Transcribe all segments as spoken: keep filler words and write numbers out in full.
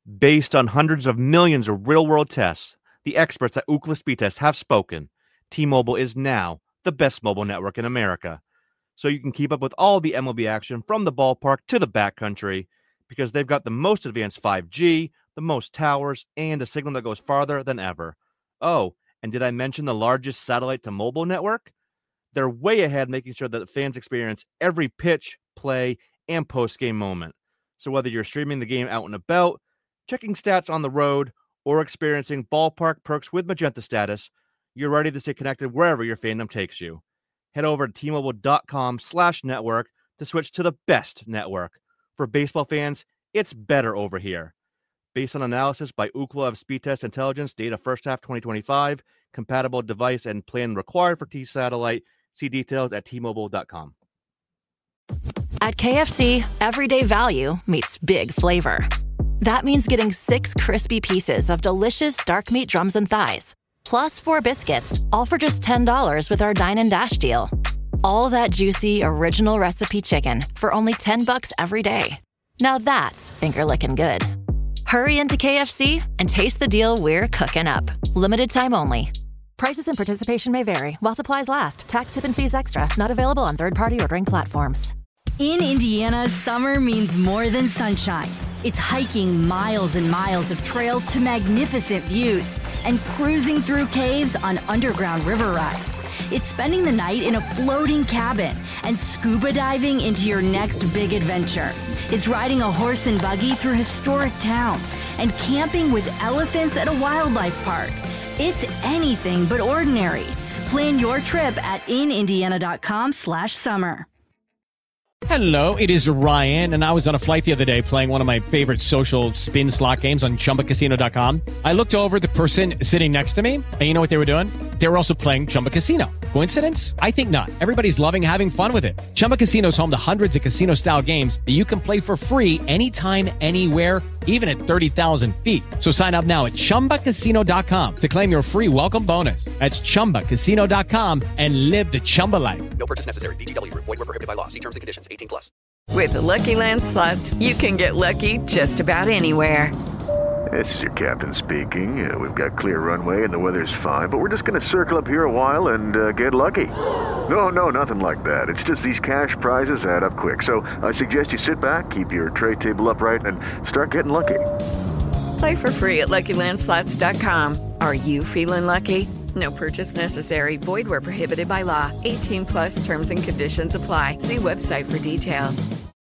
Based on hundreds of millions of real-world tests, the experts at Ookla Speed Test have spoken. T-Mobile is now the best mobile network in America. So you can keep up with all the M L B action from the ballpark to the backcountry because they've got the most advanced five G, the most towers, and a signal that goes farther than ever. Oh, and did I mention the largest satellite-to-mobile network? They're way ahead, making sure that fans experience every pitch, play, and post-game moment. So whether you're streaming the game out and about, checking stats on the road, or experiencing ballpark perks with Magenta Status, you're ready to stay connected wherever your fandom takes you. Head over to T-Mobile.com slash network to switch to the best network. For baseball fans, it's better over here. Based on analysis by Ookla of Speed Test Intelligence, data first half twenty twenty-five, compatible device and plan required for T-Satellite. See details at T Mobile dot com. At K F C, everyday value meets big flavor. That means getting six crispy pieces of delicious dark meat drums and thighs, plus four biscuits, all for just ten dollars with our Dine and Dash deal. All that juicy, original recipe chicken for only ten bucks every day. Now that's finger-licking good. Hurry into K F C and taste the deal we're cooking up. Limited time only. Prices and participation may vary while supplies last. Tax, tip, and fees extra. Not available on third-party ordering platforms. In Indiana, summer means more than sunshine. It's hiking miles and miles of trails to magnificent views and cruising through caves on underground river rides. It's spending the night in a floating cabin and scuba diving into your next big adventure. It's riding a horse and buggy through historic towns and camping with elephants at a wildlife park. It's anything but ordinary. Plan your trip at inindiana.com slash summer. Hello, it is Ryan, and I was on a flight the other day playing one of my favorite social spin slot games on Chumba Casino dot com. I looked over at the person sitting next to me, and you know what they were doing? They were also playing Chumba Casino. Coincidence? I think not. Everybody's loving having fun with it. Chumba Casino is home to hundreds of casino-style games that you can play for free anytime, anywhere, even at thirty thousand feet. So sign up now at Chumba Casino dot com to claim your free welcome bonus. That's Chumba Casino dot com and live the Chumba life. No purchase necessary. V G W. Void where prohibited by law. See terms and conditions. eighteen plus. With the Lucky Land Slots, you can get lucky just about anywhere. This is your captain speaking. Uh, we've got clear runway and the weather's fine, but we're just going to circle up here a while and uh, get lucky. No, no, nothing like that. It's just these cash prizes add up quick. So I suggest you sit back, keep your tray table upright, and start getting lucky. Play for free at Lucky Land Slots dot com. Are you feeling lucky? No purchase necessary. Void where prohibited by law. eighteen plus terms and conditions apply. See website for details.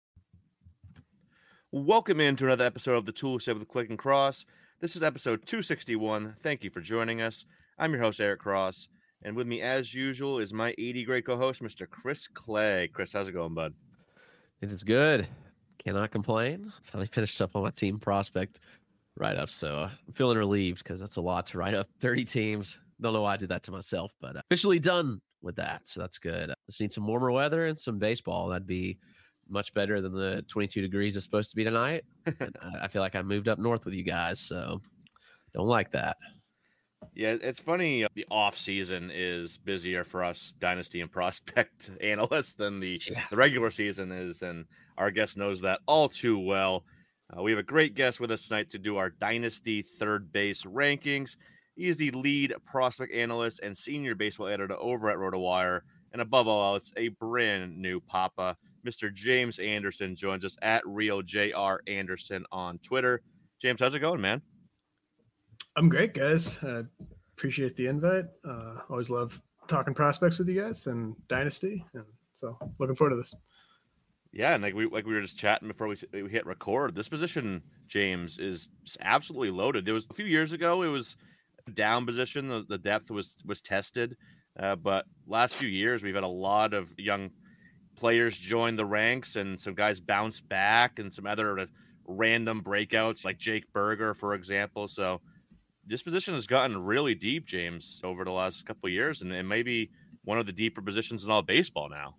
Welcome into another episode of the Tool Shed with Click and Cross. This is episode two sixty-one. Thank you for joining us. I'm your host, Eric Cross, and with me, as usual, is my eighty great co-host, Mister Chris Clay. Chris, how's it going, bud? It is good. Cannot complain. Finally finished up on my team prospect write-up, so I'm feeling relieved because that's a lot to write up. thirty teams. Don't know why I did that to myself, but officially done with that, so that's good. Just need some warmer weather and some baseball. That'd be much better than the twenty-two degrees it's supposed to be tonight. And I feel like I moved up north with you guys, so don't like that. Yeah, it's funny. The off season is busier for us dynasty and prospect analysts than the, yeah. the regular season is, and our guest knows that all too well. Uh, we have a great guest with us tonight to do our dynasty third base rankings. He is the lead prospect analyst and senior baseball editor over at RotoWire, and above all else, a brand new papa. Mister James Anderson joins us at Real J R Anderson on Twitter. James, how's it going, man? I'm great, guys. Uh, appreciate the invite. Uh, always love talking prospects with you guys and Dynasty, and so looking forward to this. Yeah, and like we like we were just chatting before we, we hit record. This position, James, is absolutely loaded. There was a few years ago, it was a down position. The, the depth was was tested, uh, but last few years we've had a lot of young players join the ranks and some guys bounce back and some other random breakouts like Jake Berger, for example. So this position has gotten really deep, James, over the last couple of years, and it may be one of the deeper positions in all baseball now.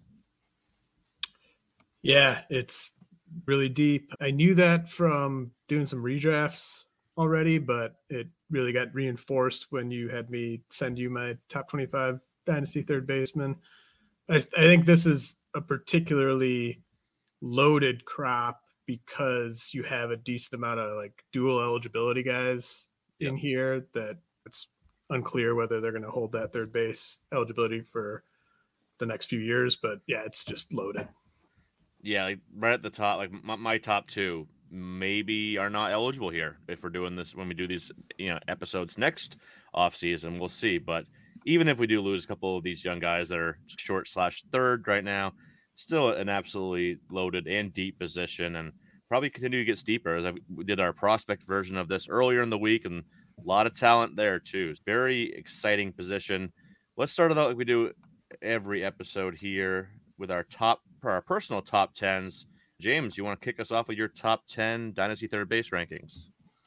Yeah, it's really deep. I knew that from doing some redrafts already, but it really got reinforced when you had me send you my top twenty-five Dynasty third baseman. I, I think this is a particularly loaded crop because you have a decent amount of like dual eligibility guys yep. in here that it's unclear whether they're going to hold that third base eligibility for the next few years. But yeah, it's just loaded. Yeah, like right at the top, like my, my top two maybe are not eligible here if we're doing this when we do these you know episodes next offseason. We'll see. But even if we do lose a couple of these young guys that are short slash third right now, still an absolutely loaded and deep position, and probably continue to get steeper. As we did our prospect version of this earlier in the week, and a lot of talent there too. It's very exciting position. Let's start it out like we do every episode here with our top, our personal top tens. James, you want to kick us off with your top ten Dynasty third base rankings?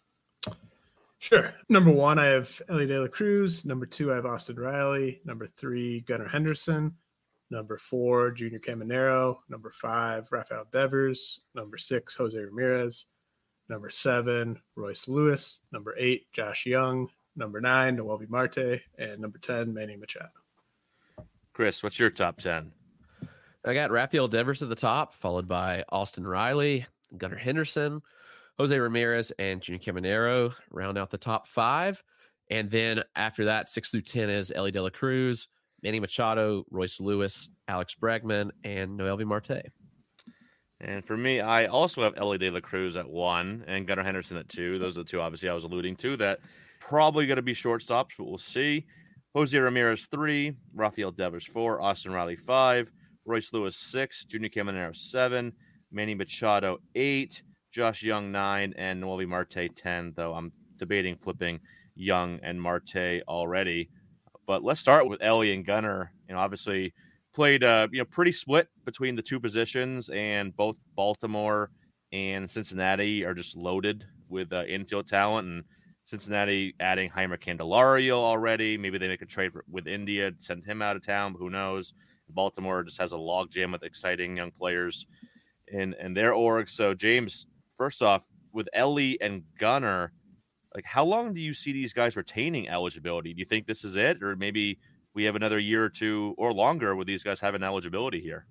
Sure. Number one, I have Elly De La Cruz. Number two, I have Austin Riley. Number three, Gunnar Henderson. Number four, Junior Caminero. Number five, Rafael Devers. Number six, Jose Ramirez. Number seven, Royce Lewis. Number eight, Josh Young. Number nine, Noelvi Marte. And number ten, Manny Machado. Chris, what's your top ten? I got Rafael Devers at the top, followed by Austin Riley, Gunnar Henderson, Jose Ramirez, and Junior Caminero round out the top five. And then after that, six through ten is Elly De La Cruz, Manny Machado, Royce Lewis, Alex Bregman, and Noelvi Marte. And for me, I also have Elly De La Cruz at one and Gunnar Henderson at two. Those are the two, obviously, I was alluding to that probably going to be shortstops, but we'll see. Jose Ramirez, three. Rafael Devers, four. Austin Riley, five. Royce Lewis, six. Junior Caminero, seven. Manny Machado, eight. Josh Young, nine. And Noelvi Marte, ten, though I'm debating flipping Young and Marte already. But let's start with Elly and Gunnar. You know, obviously played uh, you know pretty split between the two positions, and both Baltimore and Cincinnati are just loaded with uh, infield talent. And Cincinnati adding Heimer Candelario already. Maybe they make a trade for, with India, send him out of town, but who knows? Baltimore just has a logjam with exciting young players in, in their org. So, James, first off, with Elly and Gunnar, like how long do you see these guys retaining eligibility? Do you think this is it, or maybe we have another year or two or longer with these guys having eligibility here?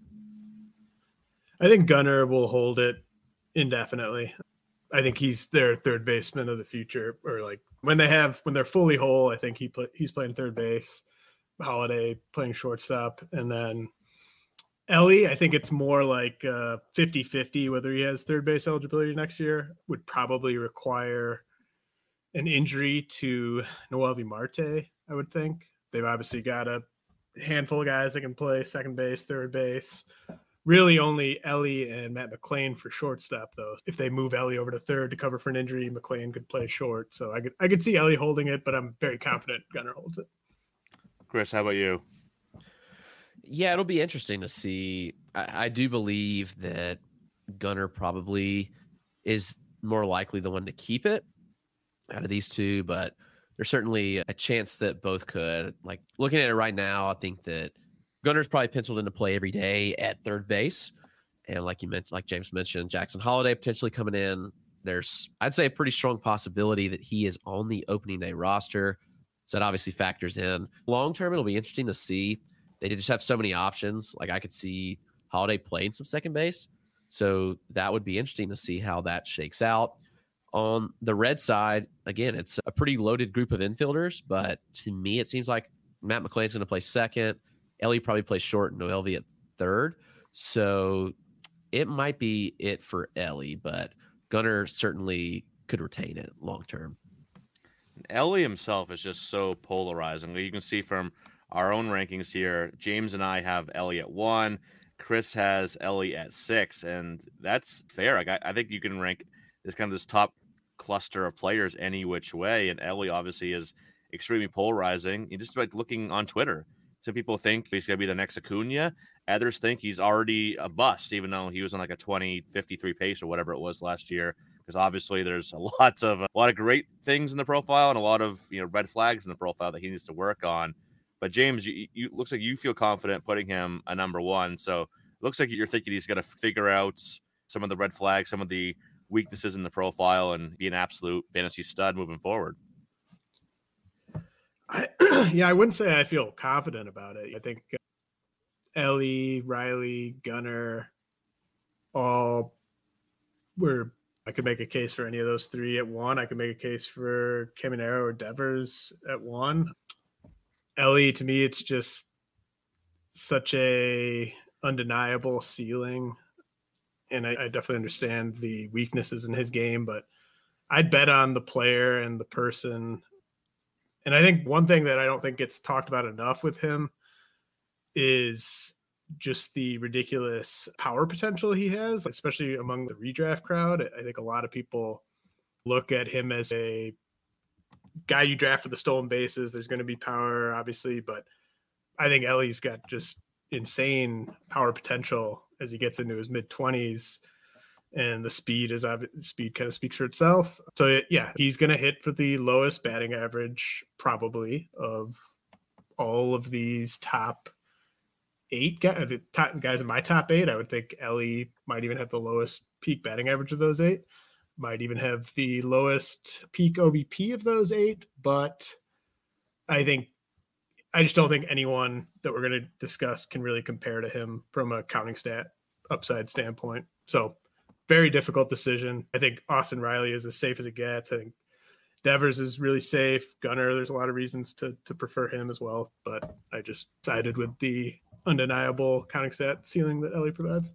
I think Gunnar will hold it indefinitely. I think he's their third baseman of the future, or like when they have when they're fully whole. I think he play, he's playing third base. Holiday playing shortstop, and then Elly, I think it's more like uh, fifty-fifty whether he has third base eligibility next year. Would probably require an injury to Noelvi Marte, I would think. They've obviously got a handful of guys that can play second base, third base. Really only Elly and Matt McLain for shortstop, though. If they move Elly over to third to cover for an injury, McLain could play short. So I could I could see Elly holding it, but I'm very confident Gunnar holds it. Chris, how about you? Yeah, it'll be interesting to see. I, I do believe that Gunnar probably is more likely the one to keep it out of these two, but there's certainly a chance that both could. Like looking at it right now, I think that Gunnar's probably penciled into play every day at third base. And like you mentioned, like James mentioned, Jackson Holiday potentially coming in. There's, I'd say, a pretty strong possibility that he is on the opening day roster. So that obviously factors in. Long term, it'll be interesting to see. They just have so many options. Like I could see Holiday playing some second base. So that would be interesting to see how that shakes out. On the Red side, again, it's a pretty loaded group of infielders. But to me, it seems like Matt McLain's going to play second. Elly probably plays short and Noelvi at third. So it might be it for Elly, but Gunnar certainly could retain it long term. Elly himself is just so polarizing. You can see from our own rankings here, James and I have Elly at one. Chris has Elly at six, and that's fair. Like, I, I think you can rank this kind of this top cluster of players any which way, and Elly obviously is extremely polarizing. You just like looking on Twitter. Some people think he's going to be the next Acuna. Others think he's already a bust, even though he was on like a twenty fifty-three pace or whatever it was last year. Because obviously there's a lot of a lot of great things in the profile and a lot of you know red flags in the profile that he needs to work on. But James, you, you looks like you feel confident putting him a number one. So it looks like you're thinking he's going to figure out some of the red flags, some of the weaknesses in the profile, and be an absolute fantasy stud moving forward. I, yeah, I wouldn't say I feel confident about it. I think Elly, Riley, Gunnar, all where I could make a case for any of those three at one. I could make a case for Caminero or Devers at one. Ellie, to me, it's just such a undeniable ceiling. And I, I definitely understand the weaknesses in his game, but I'd bet on the player and the person. And I think one thing that I don't think gets talked about enough with him is just the ridiculous power potential he has, especially among the redraft crowd. I think a lot of people look at him as a guy you draft for the stolen bases. There's going to be power, obviously, but I think Ellie's got just insane power potential as he gets into his mid twenties, and the speed is speed kind of speaks for itself. So yeah, he's going to hit for the lowest batting average probably of all of these top eight guys, the top guys in my top eight. I would think Ellie might even have the lowest peak batting average of those eight, might even have the lowest peak O B P of those eight. But I think, I just don't think anyone that we're going to discuss can really compare to him from a counting stat upside standpoint. So very difficult decision. I think Austin Riley is as safe as it gets. I think Devers is really safe. Gunnar, there's a lot of reasons to to prefer him as well, but I just sided with the undeniable counting stat ceiling that Ellie provides.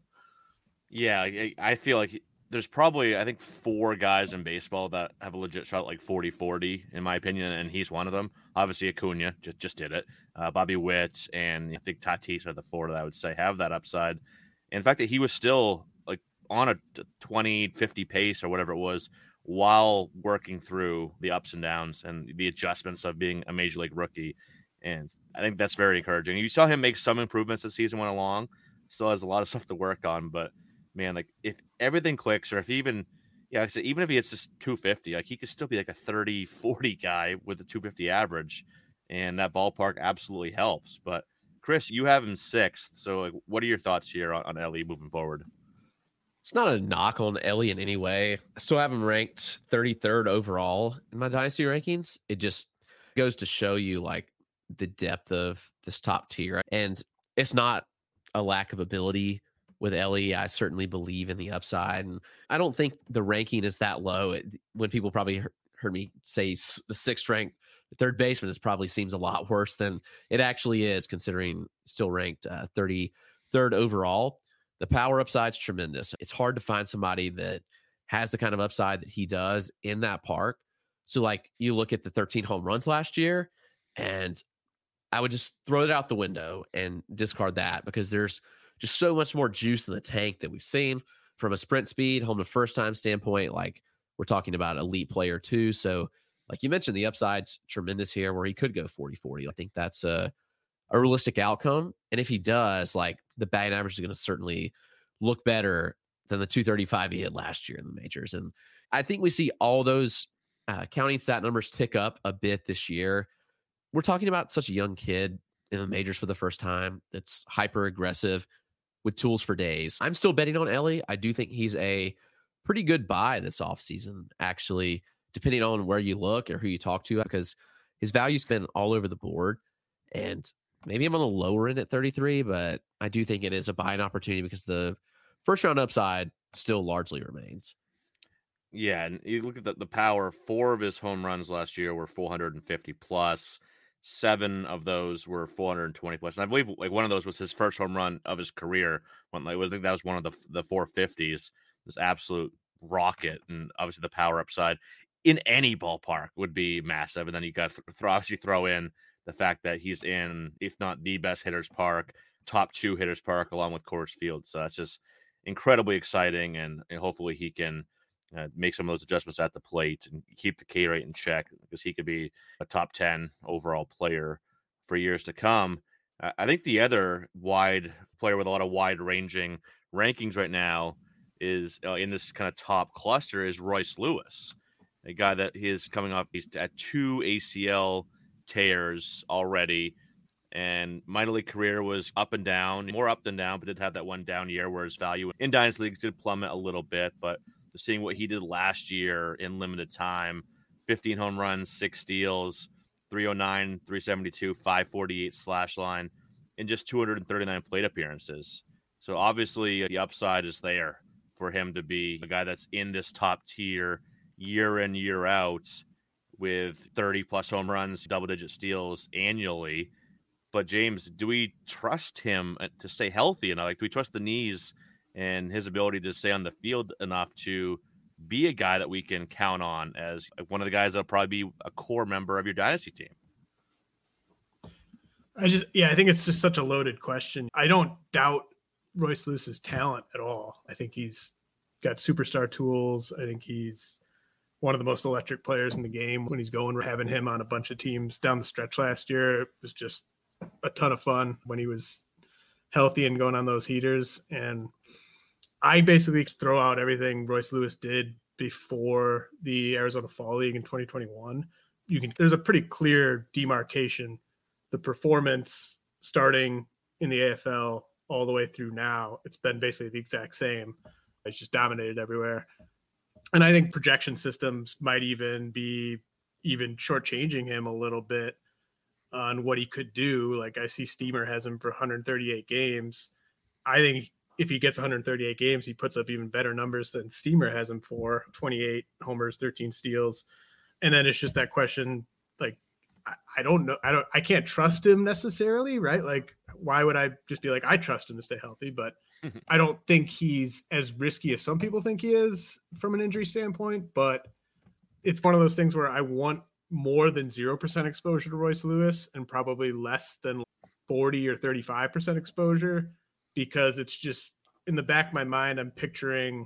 Yeah, I, I feel like there's probably, I think, four guys in baseball that have a legit shot like forty forty, in my opinion, and he's one of them. Obviously, Acuna just, just did it. Uh, Bobby Witt and I think Tatis are the four that I would say have that upside. And the fact that he was still like on a twenty fifty pace or whatever it was while working through the ups and downs and the adjustments of being a major league rookie. And I think that's very encouraging. You saw him make some improvements as the season went along. Still has a lot of stuff to work on, but man, like if everything clicks, or if even, yeah, like I said, even if he hits just two fifty, like he could still be like a thirty forty guy with a two fifty average, and that ballpark absolutely helps. But Chris, you have him sixth, so like, what are your thoughts here on, on Ellie moving forward? It's not a knock on Ellie in any way. I still have him ranked thirty-third overall in my dynasty rankings. It just goes to show you like the depth of this top tier, and it's not a lack of ability with Ellie. I certainly believe in the upside, and I don't think the ranking is that low. It, when people probably heard me say the sixth ranked third baseman, it probably seems a lot worse than it actually is, considering still ranked uh, thirty-third overall. The power upside's tremendous. It's hard to find somebody that has the kind of upside that he does in that park. So like you look at the thirteen home runs last year, and I would just throw it out the window and discard that, because there's just so much more juice in the tank that we've seen from a sprint speed, home to first time standpoint. Like we're talking about elite player too. So like you mentioned, the upside's tremendous here where he could go forty forty. I think that's a, a realistic outcome. And if he does, like the batting average is going to certainly look better than the two thirty-five he had last year in the majors. And I think we see all those uh, counting stat numbers tick up a bit this year. We're talking about such a young kid in the majors for the first time that's hyper aggressive with tools for days. I'm still betting on Ellie. I do think he's a pretty good buy this offseason, actually, depending on where you look or who you talk to, because his value's been all over the board. And maybe I'm on the lower end at thirty-three, but I do think it is a buying opportunity because the first round upside still largely remains. Yeah, and you look at the, the power. Four of his home runs last year were four fifty plus. Seven of those were four twenty plus. And I believe like one of those was his first home run of his career. When like, I think that was one of the the four fifties. This absolute rocket, and obviously the power upside in any ballpark would be massive. And then you got to th- obviously throw in the fact that he's in, if not the best hitters park, top two hitters park, along with Coors Field. So that's just incredibly exciting, and, and hopefully he can Uh, make some of those adjustments at the plate and keep the K rate in check, because he could be a top ten overall player for years to come. Uh, I think the other wide player with a lot of wide ranging rankings right now is uh, in this kind of top cluster is Royce Lewis, a guy that is coming up. He's at two A C L tears already, and minor league career was up and down, more up than down, but did have that one down year where his value in dynasty leagues did plummet a little bit. But seeing what he did last year in limited time, fifteen home runs, six steals, three oh nine, three seventy-two, five forty-eight slash line, in just two thirty-nine plate appearances. So obviously the upside is there for him to be a guy that's in this top tier year in, year out with thirty plus home runs, double digit steals annually. But James, do we trust him to stay healthy enough? Like, do we trust the knees and his ability to stay on the field enough to be a guy that we can count on as one of the guys that'll probably be a core member of your dynasty team? I just, yeah, I think it's just such a loaded question. I don't doubt Royce Lewis's talent at all. I think he's got superstar tools. I think he's one of the most electric players in the game when he's going. We're having him on a bunch of teams down the stretch last year. It was just a ton of fun when he was healthy and going on those heaters. And I basically throw out everything Royce Lewis did before the Arizona Fall League in twenty twenty-one. You can, there's a pretty clear demarcation. The performance starting in the A F L all the way through now, it's been basically the exact same. It's just dominated everywhere. And I think projection systems might even be even shortchanging him a little bit on what he could do. Like, I see Steamer has him for one hundred thirty-eight games. I think if he gets one hundred thirty-eight games, he puts up even better numbers than Steamer has him for: twenty-eight homers, thirteen steals. And then it's just that question, like, I, I don't know. I don't, I can't trust him necessarily, right? Like, why would I just be like, I trust him to stay healthy, but I don't think he's as risky as some people think he is from an injury standpoint. But it's one of those things where I want more than zero percent exposure to Royce Lewis and probably less than forty or thirty-five percent exposure, because it's just in the back of my mind, I'm picturing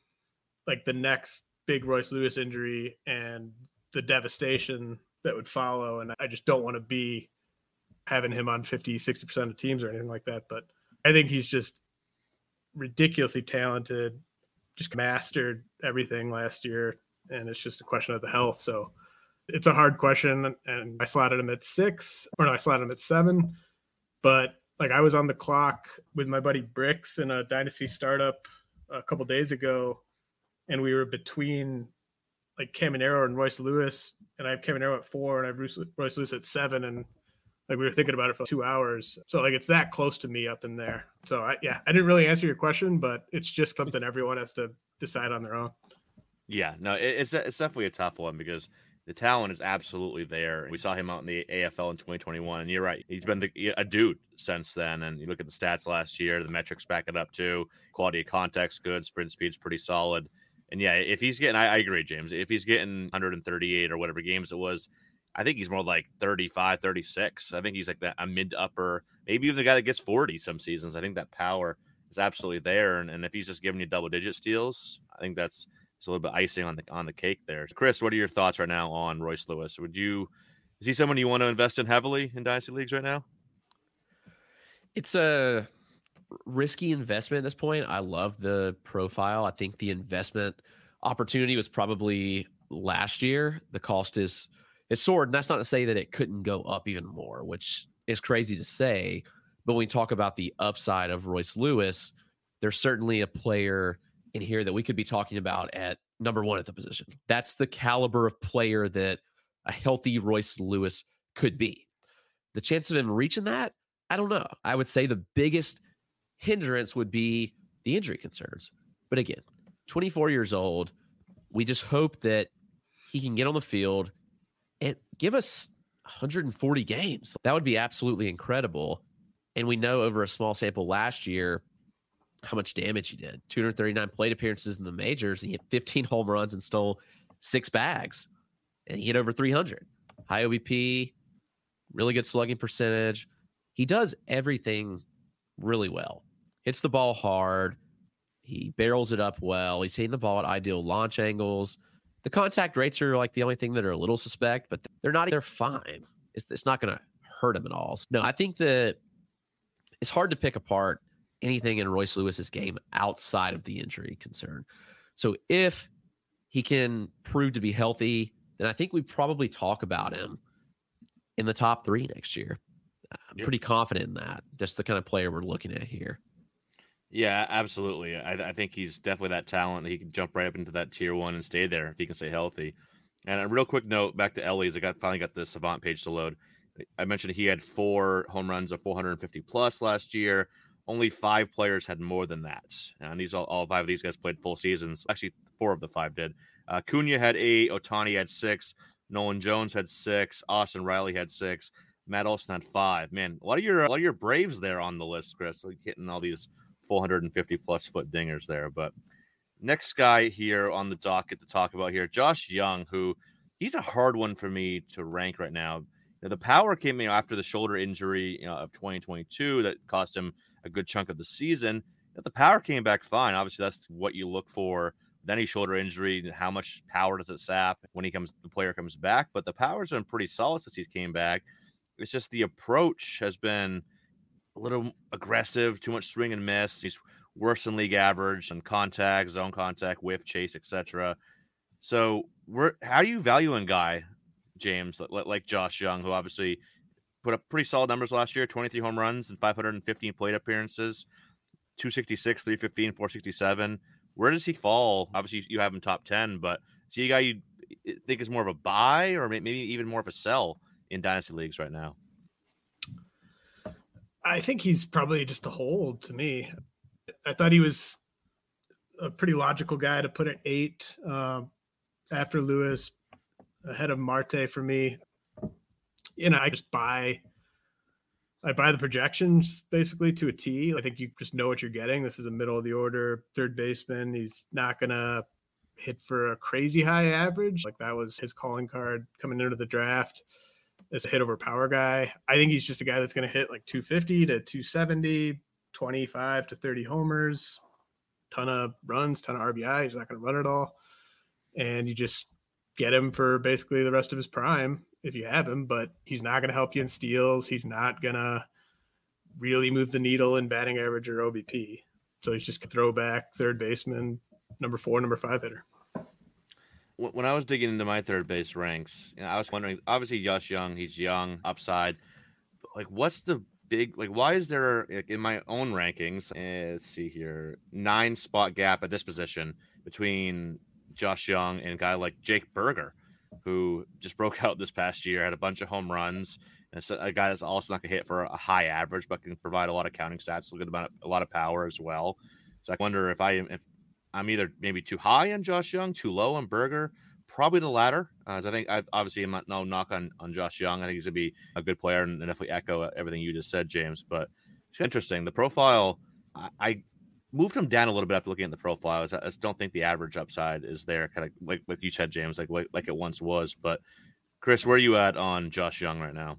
like the next big Royce Lewis injury and the devastation that would follow. And I just don't want to be having him on fifty, sixty percent of teams or anything like that. But I think he's just ridiculously talented, just mastered everything last year. And it's just a question of the health. So it's a hard question. And I slotted him at six, or no, I slotted him at seven. But like, I was on the clock with my buddy Bricks in a dynasty startup a couple days ago, and we were between like Caminero and Royce Lewis, and I have Caminero at four and I have Royce Lewis at seven. And like, we were thinking about it for two hours. So like, it's that close to me up in there. So I, yeah, I didn't really answer your question, but it's just something everyone has to decide on their own. Yeah, no, it, it's it's definitely a tough one because the talent is absolutely there. We saw him out in the A F L in twenty twenty-one, and you're right. He's been the, a dude since then. And you look at the stats last year, the metrics back it up too. Quality of contact's good. Sprint speed's pretty solid. And yeah, if he's getting, I, I agree, James. If he's getting one hundred thirty-eight or whatever games it was, I think he's more like thirty-five, thirty-six. I think he's like that a mid to upper, maybe even the guy that gets forty some seasons. I think that power is absolutely there. And, and if he's just giving you double digit steals, I think that's it's a little bit icing on the on the cake there. Chris, what are your thoughts right now on Royce Lewis? Would you is he someone you want to invest in heavily in dynasty leagues right now? It's a risky investment at this point. I love the profile. I think the investment opportunity was probably last year. The cost is it's soared, and that's not to say that it couldn't go up even more, which is crazy to say. But when we talk about the upside of Royce Lewis, there's certainly a player in here that we could be talking about at number one at the position. That's the caliber of player that a healthy Royce Lewis could be. The chance of him reaching that, I don't know. I would say the biggest hindrance would be the injury concerns. But again, twenty-four years old, we just hope that he can get on the field and give us one hundred forty games. That would be absolutely incredible. And we know over a small sample last year how much damage he did. two hundred thirty-nine plate appearances in the majors. He hit fifteen home runs and stole six bags. And he hit over three hundred. High O B P, really good slugging percentage. He does everything really well. Hits the ball hard. He barrels it up well. He's hitting the ball at ideal launch angles. The contact rates are like the only thing that are a little suspect, but they're not, they're fine. It's, it's not going to hurt him at all. No, I think that it's hard to pick apart anything in Royce Lewis's game outside of the injury concern. So if he can prove to be healthy, then I think we probably talk about him in the top three next year. I'm yep. pretty confident in that. Just the kind of player we're looking at here. Yeah, absolutely. I, I think he's definitely that talent. He can jump right up into that tier one and stay there if he can stay healthy. And a real quick note back to Ellie's. I got finally got the Savant page to load. I mentioned he had four home runs of four hundred fifty plus last year. only five players had more than that. And these all, all five of these guys played full seasons. Actually, four of the five did. Uh, Cunha had eight. Ohtani had six. Nolan Jones had six. Austin Riley had six. Matt Olson had five. Man, a lot of your a lot of your Braves there on the list, Chris. Like hitting all these four hundred fifty plus foot dingers there. But next guy here on the docket to talk about here, Josh Young, who he's a hard one for me to rank right now. You know, the power came you know, after the shoulder injury you know, of twenty twenty-two that cost him a good chunk of the season. But the power came back fine. Obviously, that's what you look for. Then he shoulder injury. How much power does it sap when he comes? The player comes back, but the power's been pretty solid since he came back. It's just the approach has been a little aggressive, too much swing and miss. He's worse than league average on contact, zone contact, whiff, chase, et cetera. So, we're how do you value a guy, James, like, like Josh Young, who obviously put up pretty solid numbers last year, twenty-three home runs and five hundred fifteen plate appearances, two sixty-six, three fifteen, four sixty-seven. Where does he fall? Obviously, you have him top ten, but is he a guy you think is more of a buy or maybe even more of a sell in dynasty leagues right now? I think he's probably just a hold to me. I thought he was a pretty logical guy to put at eight uh, after Lewis, ahead of Marte for me. You know, I just buy I buy the projections basically to a T. I think you just know what you're getting. This is a middle of the order third baseman. He's not going to hit for a crazy high average. Like that was his calling card coming into the draft as a hit over power guy. I think he's just a guy that's going to hit like two fifty to two seventy, twenty-five to thirty homers, ton of runs, ton of R B I. He's not going to run it all. And you just get him for basically the rest of his prime if you have him, but he's not going to help you in steals. He's not going to really move the needle in batting average or O B P. So he's just a throwback third baseman, number four, number five hitter. When I was digging into my third base ranks, you know, I was wondering, obviously Josh Young, he's young, upside. But like, what's the big, like, why is there, like, in my own rankings, eh, let's see here, nine spot gap at this position between Josh Young and a guy like Jake Burger, who just broke out this past year, had a bunch of home runs, and it's a guy that's also not going to hit for a high average, but can provide a lot of counting stats, looking about a lot of power as well. So I wonder if I am, if I'm either maybe too high on Josh Young, too low on Burger, probably the latter. Uh, I think I obviously I'm not no knock on, on Josh Young. I think he's going to be a good player and definitely echo everything you just said, James. But it's interesting. The profile, I, I moved him down a little bit after looking at the profile. I just don't think the average upside is there, kind of like like you said, James, like like it once was. But Chris, where are you at on Josh Young right now?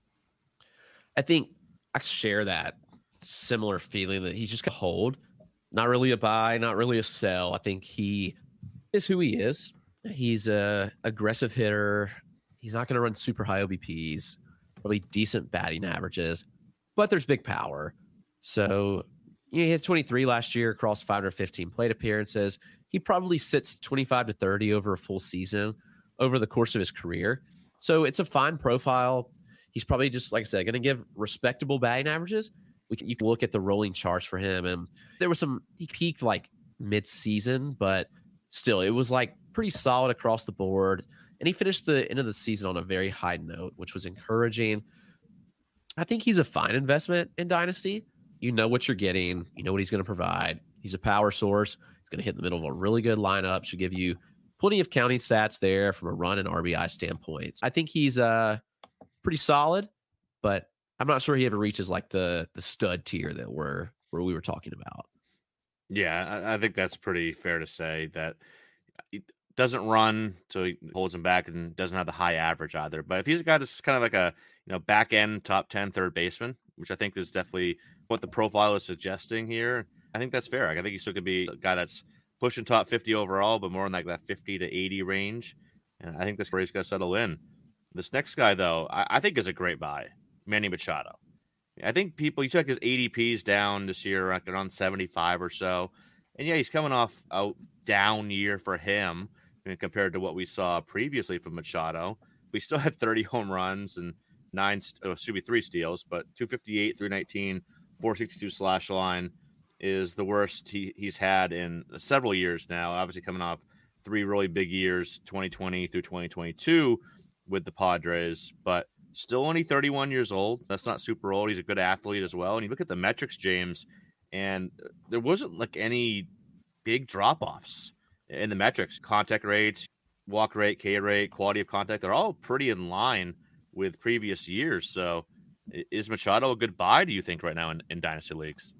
I think I share that similar feeling that he's just going to hold. Not really a buy, not really a sell. I think he is who he is. He's a aggressive hitter. He's not going to run super high O B Ps, probably decent batting averages, but there's big power. So you know, he hit twenty-three last year across five hundred fifteen plate appearances. He probably sits twenty-five to thirty over a full season over the course of his career. So it's a fine profile. He's probably just, like I said, going to give respectable batting averages. We can, you can look at the rolling charts for him, and there was some, he peaked like mid-season, but still, it was like pretty solid across the board. And he finished the end of the season on a very high note, which was encouraging. I think he's a fine investment in Dynasty. You know what you're getting. You know what he's going to provide. He's a power source. He's going to hit in the middle of a really good lineup. Should give you plenty of counting stats there from a run and R B I standpoint. I think he's uh, pretty solid, but I'm not sure he ever reaches like the the stud tier that we're where we were talking about. Yeah, I, I think that's pretty fair to say that he doesn't run, so he holds him back and doesn't have the high average either. But if he's a guy that's kind of like a you know back end top ten third baseman, which I think is definitely what the profile is suggesting here, I think that's fair. I think he still could be a guy that's pushing top fifty overall, but more in like that fifty to eighty range. And I think that's where he's going to settle in. This next guy, though, I, I think is a great buy. Manny Machado. I think people, you took his A D Ps down this year, like around seventy-five or so. And yeah, he's coming off a down year for him compared to what we saw previously from Machado. We still had thirty home runs and nine, oh, excuse me, three steals, but two fifty-eight, three nineteen, four sixty-two slash line is the worst he, he's had in several years now. Obviously coming off three really big years, twenty twenty through twenty twenty-two with the Padres. But Still only thirty-one years old. That's not super old. He's a good athlete as well. And you look at the metrics, James, and there wasn't like any big drop-offs in the metrics. Contact rates, walk rate, K rate, quality of contact, they're all pretty in line with previous years. So is Machado a good buy, do you think, right now in, in Dynasty Leagues?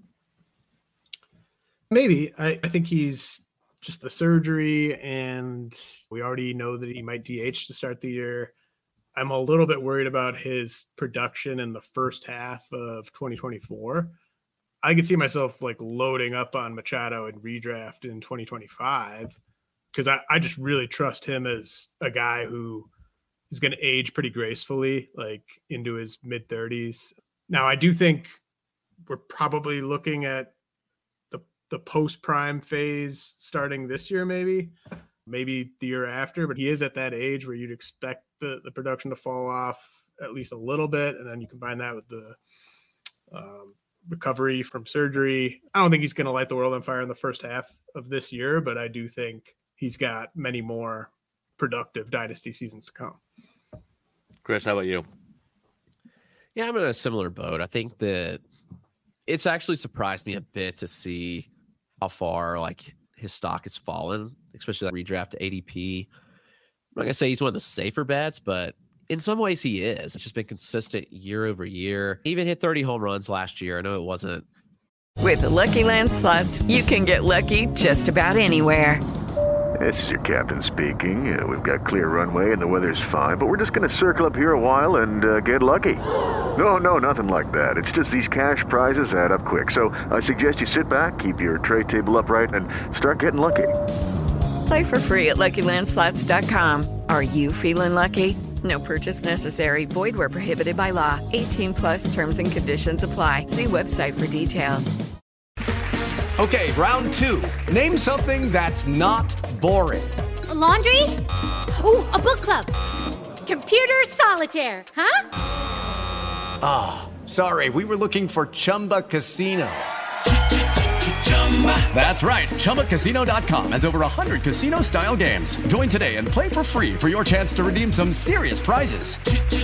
Maybe. I, I think he's just the surgery, and we already know that he might D H to start the year. I'm a little bit worried about his production in the first half of twenty twenty-four. I could see myself like loading up on Machado and redraft in twenty twenty-five because I, I just really trust him as a guy who is going to age pretty gracefully, like into his mid thirties. Now, I do think we're probably looking at the the post-prime phase starting this year, maybe, maybe the year after, but he is at that age where you'd expect the, the production to fall off at least a little bit. And then you combine that with the um, recovery from surgery. I don't think he's going to light the world on fire in the first half of this year, but I do think he's got many more productive dynasty seasons to come. Chris, how about you? Yeah, I'm in a similar boat. I think that it's actually surprised me a bit to see how far like his stock has fallen, especially like redraft to A D P. I'm not gonna say he's one of the safer bets, but in some ways he is. It's just been consistent year over year. He even hit thirty home runs last year. I know it wasn't. With the Lucky Land Slots, you can get lucky just about anywhere. This is your captain speaking. Uh, we've got clear runway and the weather's fine, but we're just going to circle up here a while and uh, get lucky. No, no, nothing like that. It's just these cash prizes add up quick. So I suggest you sit back, keep your tray table upright, and start getting lucky. Play for free at Lucky Land Slots dot com. Are you feeling lucky? No purchase necessary. Void where prohibited by law. eighteen plus terms and conditions apply. See website for details. Okay, round two. Name something that's not boring. A laundry? Ooh, a book club. Computer solitaire, huh? Ah, oh, sorry. We were looking for Chumba Casino. That's right. Chumba Casino dot com has over one hundred casino-style games. Join today and play for free for your chance to redeem some serious prizes.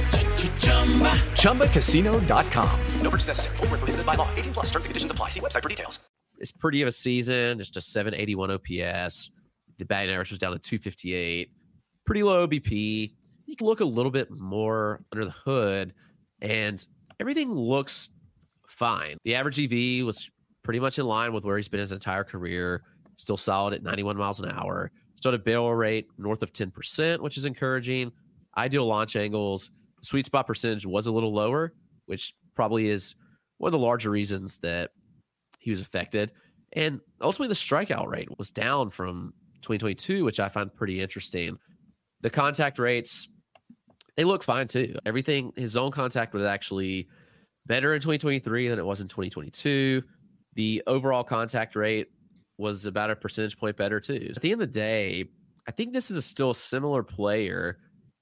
Chumba Casino dot com. No purchase necessary. Void where prohibited by law. eighteen plus terms and conditions apply. See website for details. It's pretty of a season. Just a seven eighty-one O P S. The batting average was down to two fifty-eight. Pretty low O B P. You can look a little bit more under the hood, and everything looks fine. The average E V was pretty much in line with where he's been his entire career. Still solid at ninety-one miles an hour. Still at a barrel rate north of ten percent, which is encouraging. Ideal launch angles. Sweet spot percentage was a little lower, which probably is one of the larger reasons that he was affected. And ultimately, the strikeout rate was down from twenty twenty-two, which I find pretty interesting. The contact rates, they look fine too. Everything, his zone contact was actually better in twenty twenty-three than it was in twenty twenty-two. The overall contact rate was about a percentage point better too. At the end of the day, I think this is a still a similar player.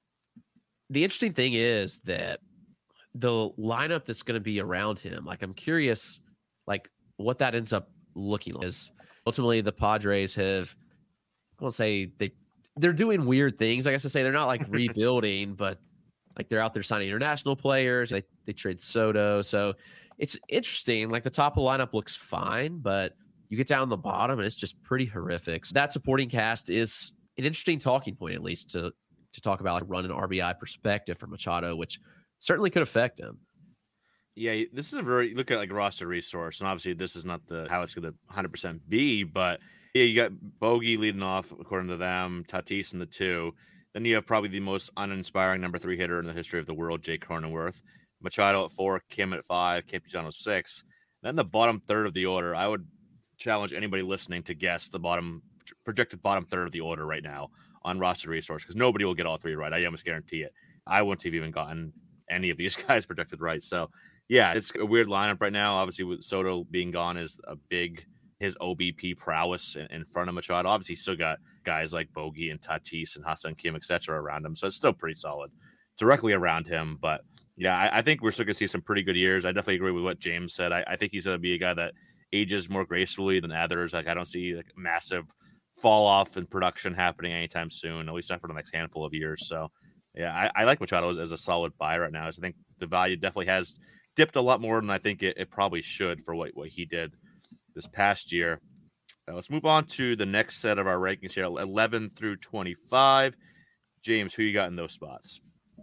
The interesting thing is that the lineup that's going to be around him, like I'm curious, like what that ends up looking like. Is ultimately the Padres have, I won't say they, they're doing weird things. I guess to say they're not like rebuilding, but like they're out there signing international players. They they trade Soto. So it's interesting. Like the top of the lineup looks fine, but you get down the bottom and it's just pretty horrific. So that supporting cast is an interesting talking point, at least to to talk about like run an R B I perspective for Machado, which certainly could affect him. Yeah, this is a very look at like roster resource, and obviously this is not the how it's going to one hundred percent be, but yeah, you got Bogey leading off according to them, Tatis in the two. Then you have probably the most uninspiring number three hitter in the history of the world, Jake Cronenworth. Machado at four, Kim at five, Campusano six. Then the bottom third of the order, I would challenge anybody listening to guess the bottom projected bottom third of the order right now on roster resource, because nobody will get all three right. I almost guarantee it. I wouldn't have even gotten any of these guys projected right. So yeah, it's a weird lineup right now. Obviously, with Soto being gone is a big his O B P prowess in, in front of Machado. Obviously, he's still got guys like Bogey and Tatis and Ha-Seong Kim, et cetera, around him. So it's still pretty solid directly around him. But yeah, I, I think we're still going to see some pretty good years. I definitely agree with what James said. I, I think he's going to be a guy that ages more gracefully than others. Like I don't see like massive fall off in production happening anytime soon, at least not for the next handful of years. So Yeah, I, I like Machado as, as a solid buy right now. So I think the value definitely has dipped a lot more than I think it, it probably should for what, what he did this past year. Uh, let's move on to the next set of our rankings here, eleven through twenty-five. James, who you got in those spots?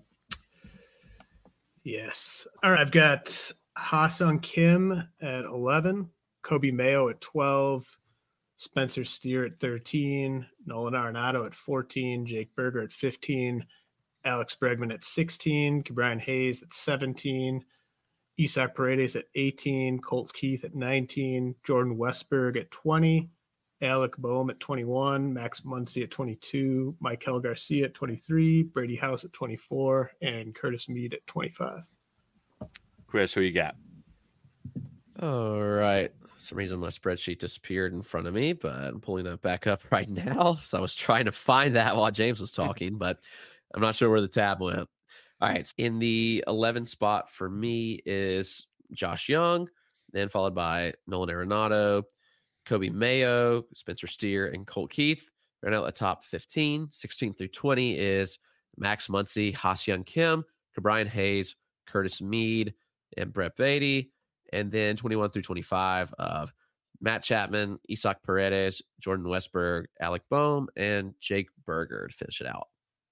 Yes. All right, I've got Ha-Seong Kim at eleven, Kobe Mayo at twelve, Spencer Steer at thirteen, Nolan Arenado at fourteen, Jake Burger at fifteen, Alex Bregman at sixteen, Ke'Bryan Hayes at seventeen, Isaac Paredes at eighteen, Colt Keith at nineteen, Jordan Westberg at twenty, Alec Boehm at twenty-one, Max Muncy at twenty-two, Michael Garcia at twenty-three, Brady House at twenty-four, and Curtis Mead at twenty-five. Chris, who you got? All right. For some reason my spreadsheet disappeared in front of me, but I'm pulling that back up right now. So I was trying to find that while James was talking, but I'm not sure where the tab went. All right. In the eleventh spot for me is Josh Young, then followed by Nolan Arenado, Kobe Mayo, Spencer Steer, and Colt Keith. Right now at the top fifteen. sixteen through twenty is Max Muncy, Ha-Seong Kim, Ke'Bryan Hayes, Curtis Mead, and Brett Beatty. And then twenty-one through twenty-five of Matt Chapman, Isaac Paredes, Jordan Westberg, Alec Boehm, and Jake Burger to finish it out.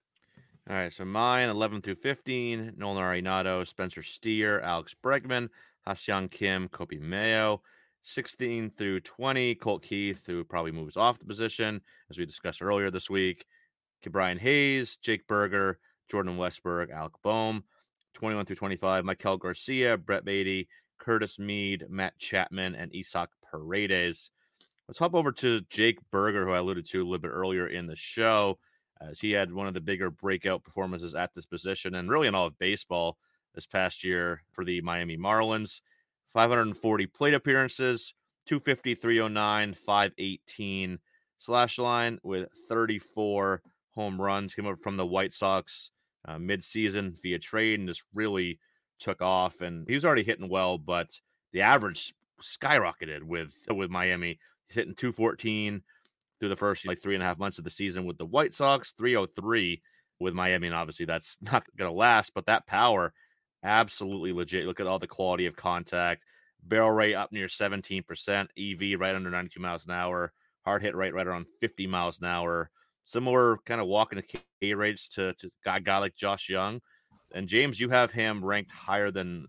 All right, so mine, eleven through fifteen, Nolan Arenado, Spencer Steer, Alex Bregman, Ha-Seong Kim, Kobe Mayo. sixteen through twenty, Colt Keith, who probably moves off the position, as we discussed earlier this week. Ke'Bryan Hayes, Jake Burger, Jordan Westberg, Alec Boehm. twenty-one through twenty-five, Michael Garcia, Brett Beatty, Curtis Mead, Matt Chapman, and Isaac Paredes. Let's hop over to Jake Burger, who I alluded to a little bit earlier in the show, as he had one of the bigger breakout performances at this position and really in all of baseball this past year for the Miami Marlins. five hundred forty plate appearances, two fifty, three oh nine, five eighteen slash line with thirty-four home runs. Came over from the White Sox uh, mid-season via trade and just really took off. And he was already hitting well, but the average skyrocketed with with Miami. He's hitting two fourteen through the first like three and a half months of the season with the White Sox, three oh three with Miami. And obviously that's not going to last, but that power, absolutely legit. Look at all the quality of contact, barrel rate up near seventeen percent, E V right under ninety-two miles an hour, hard hit rate right around fifty miles an hour. Similar kind of walking the K rates to, to a guy like Josh Young. And James, you have him ranked higher than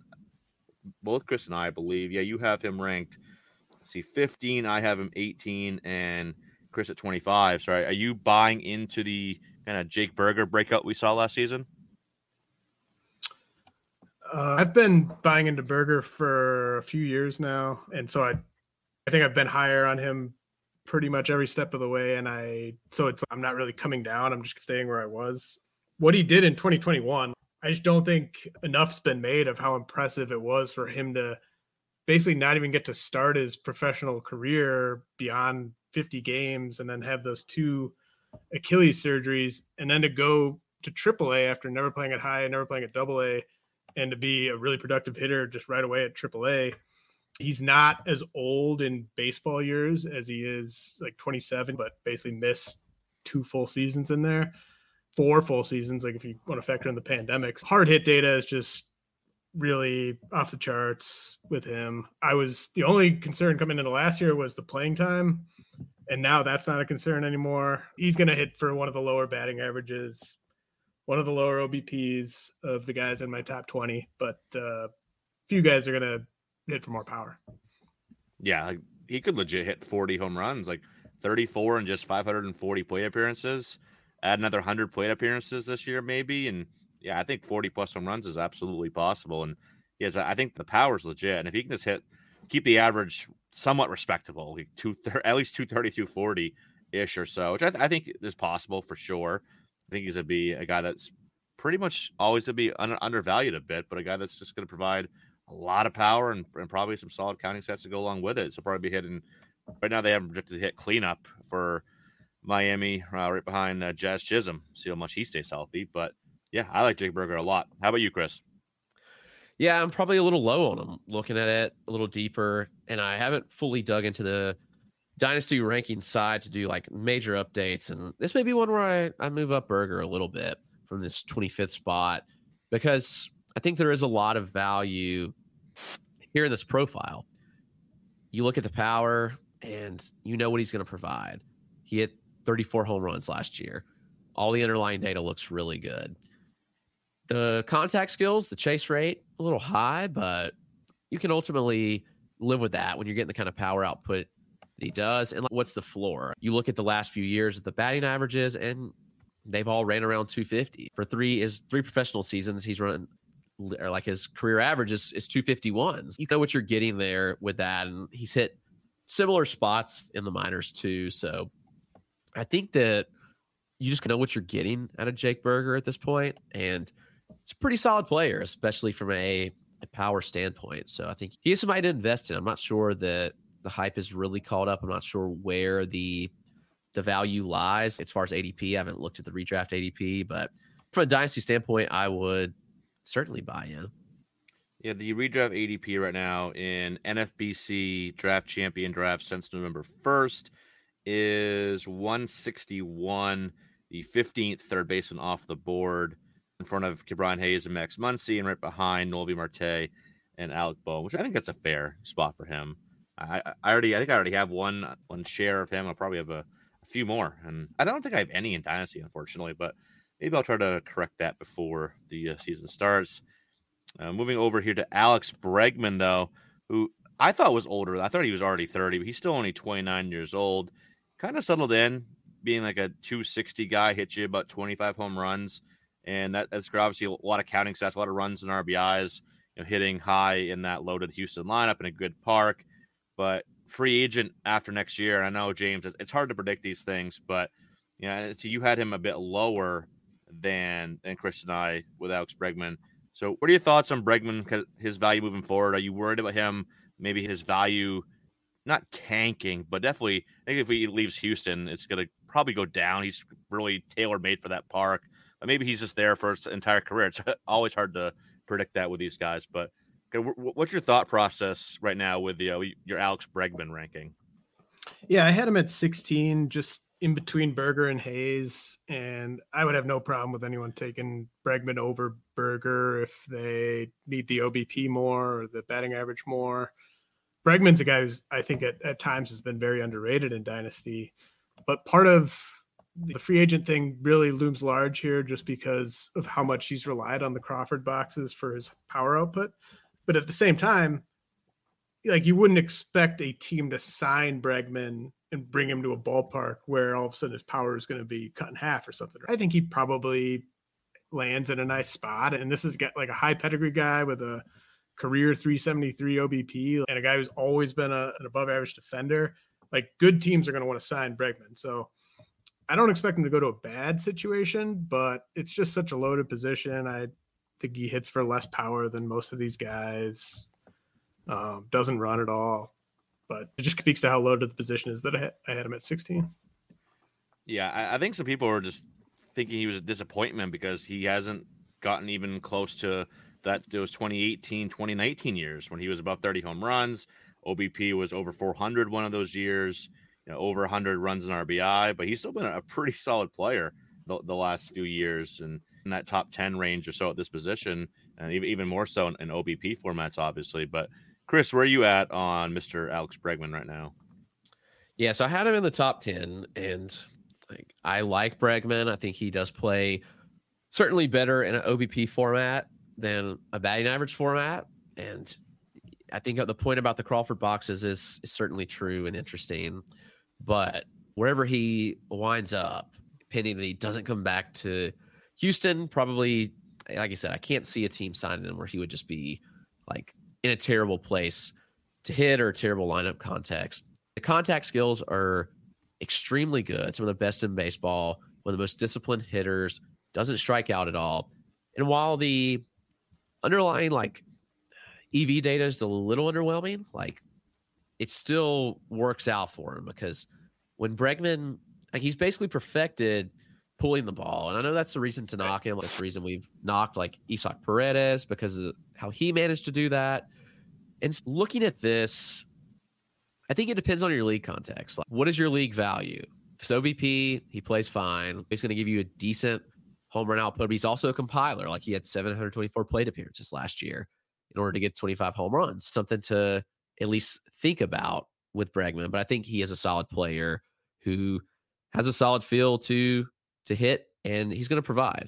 both Chris and I, I believe. Yeah, you have him ranked, let's see, fifteen. I have him eighteen, and Chris at twenty-five. So are you buying into the kind of Jake Burger breakout we saw last season? Uh, I've been buying into Burger for a few years now, and so I, I think I've been higher on him pretty much every step of the way. And I, so it's I'm not really coming down. I'm just staying where I was. What he did in twenty twenty-one, I just don't think enough's been made of how impressive it was for him to basically not even get to start his professional career beyond fifty games, and then have those two Achilles surgeries, and then to go to triple A after never playing at high, never playing at double A. And to be a really productive hitter just right away at triple A. He's not as old in baseball years as he is like twenty-seven, but basically missed two full seasons in there, four full seasons, like if you want to factor in the pandemics. Hard hit data is just really off the charts with him. I was the only concern coming into last year was the playing time, and now that's not a concern anymore. He's going to hit for one of the lower batting averages, one of the lower O B Ps of the guys in my top twenty, but uh, a few guys are going to hit for more power. Yeah, like he could legit hit forty home runs, like thirty-four in just five hundred forty plate appearances. Add another one hundred plate appearances this year, maybe. And yeah, I think forty plus home runs is absolutely possible. And yes, I think the power's legit. And if he can just hit, keep the average somewhat respectable, like two, at least two thirty, two forty ish or so, which I, th- I think is possible for sure. I think he's going to be a guy that's pretty much always to be un- undervalued a bit, but a guy that's just going to provide a lot of power and, and probably some solid counting sets to go along with it. So probably be hitting, right now they have him projected to hit cleanup for Miami, uh, right behind uh, Jazz Chisholm. See how much he stays healthy. But yeah, I like Jake Burger a lot. How about you, Chris? Yeah, I'm probably a little low on him, looking at it a little deeper, and I haven't fully dug into the Dynasty ranking side to do like major updates. And this may be one where I, I move up Burger a little bit from this twenty-fifth spot, because I think there is a lot of value here in this profile. You look at the power and you know what he's going to provide. He hit thirty-four home runs last year. All the underlying data looks really good. The contact skills, the chase rate, a little high, but you can ultimately live with that when you're getting the kind of power output that he does. And what's the floor? You look at the last few years of the batting averages, and they've all ran around two fifty. For three is three professional seasons, he's running, or like his career average is, is two fifty-ones. You know what you're getting there with that, and he's hit similar spots in the minors too. So I think that you just know what you're getting out of Jake Burger at this point, and it's a pretty solid player, especially from a, a power standpoint. So I think he is somebody to invest in. I'm not sure that the hype is really caught up. I'm not sure where the the value lies as far as A D P. I haven't looked at the redraft A D P, but from a dynasty standpoint, I would certainly buy in. Yeah, the redraft A D P right now in N F B C draft champion draft since November first is one sixty-one, the fifteenth third baseman off the board, in front of Ke'Bryan Hayes and Max Muncy, and right behind Noelvi Marte and Alec Bohm, which I think that's a fair spot for him. I, I already, I think I already have one one share of him. I'll probably have a, a few more, and I don't think I have any in Dynasty, unfortunately, but maybe I'll try to correct that before the uh, season starts. Uh, moving over here to Alex Bregman, though, who I thought was older. I thought he was already thirty, but he's still only twenty-nine years old. Kind of settled in, being like a two sixty guy, hit you about twenty-five home runs. And that, that's obviously a lot of counting stats, a lot of runs and R B Is, you know, hitting high in that loaded Houston lineup in a good park. But free agent after next year, and I know, James, it's hard to predict these things, but you know, so you had him a bit lower than, than Chris and I with Alex Bregman. So what are your thoughts on Bregman, his value moving forward? Are you worried about him, maybe his value not tanking, but definitely, I think if he leaves Houston, it's going to probably go down. He's really tailor-made for that park. But maybe he's just there for his entire career. It's always hard to predict that with these guys. But okay, what's your thought process right now with the, uh, your Alex Bregman ranking? Yeah, I had him at sixteen, just in between Burger and Hayes, and I would have no problem with anyone taking Bregman over Burger if they need the O B P more or the batting average more. Bregman's a guy who's, I think, at, at times has been very underrated in Dynasty, but part of the free agent thing really looms large here just because of how much he's relied on the Crawford boxes for his power output. But at the same time, like, you wouldn't expect a team to sign Bregman and bring him to a ballpark where all of a sudden his power is going to be cut in half or something. I think he probably lands in a nice spot. And this is got like a high pedigree guy with a career three seventy-three O B P and a guy who's always been a, an above average defender. Like, good teams are going to want to sign Bregman. So I don't expect him to go to a bad situation, but it's just such a loaded position. I think he hits for less power than most of these guys. Um, doesn't run at all, but it just speaks to how loaded the position is that I had, I had him at sixteen. Yeah, I, I think some people are just thinking he was a disappointment because he hasn't gotten even close to that. Those twenty eighteen, twenty nineteen years when he was above thirty home runs. O B P was over four hundred one of those years. You know, over one hundred runs in R B I, but he's still been a pretty solid player the, the last few years, and in that top ten range or so at this position, and even, even more so in, in O B P formats, obviously. But Chris, where are you at on Mister Alex Bregman right now? Yeah, so I had him in the top ten, and like, I like Bregman. I think he does play certainly better in an O B P format than a batting average format, and I think the point about the Crawford boxes is, is certainly true and interesting. But wherever he winds up, pending that he doesn't come back to Houston, probably, like I said, I can't see a team signing him where he would just be like in a terrible place to hit or a terrible lineup context. The contact skills are extremely good. Some of the best in baseball, one of the most disciplined hitters, doesn't strike out at all. And while the underlying like E V data is a little underwhelming, like, it still works out for him because when Bregman, like, he's basically perfected pulling the ball. And I know that's the reason to knock him. That's the reason we've knocked like Isaac Paredes, because of how he managed to do that. And looking at this, I think it depends on your league context. Like, what is your league value? If it's O B P, he plays fine. He's going to give you a decent home run output, but he's also a compiler. Like he had seven hundred twenty-four plate appearances last year in order to get twenty-five home runs. Something to at least think about with Bregman. But I think he is a solid player who has a solid feel to to hit, and he's going to provide.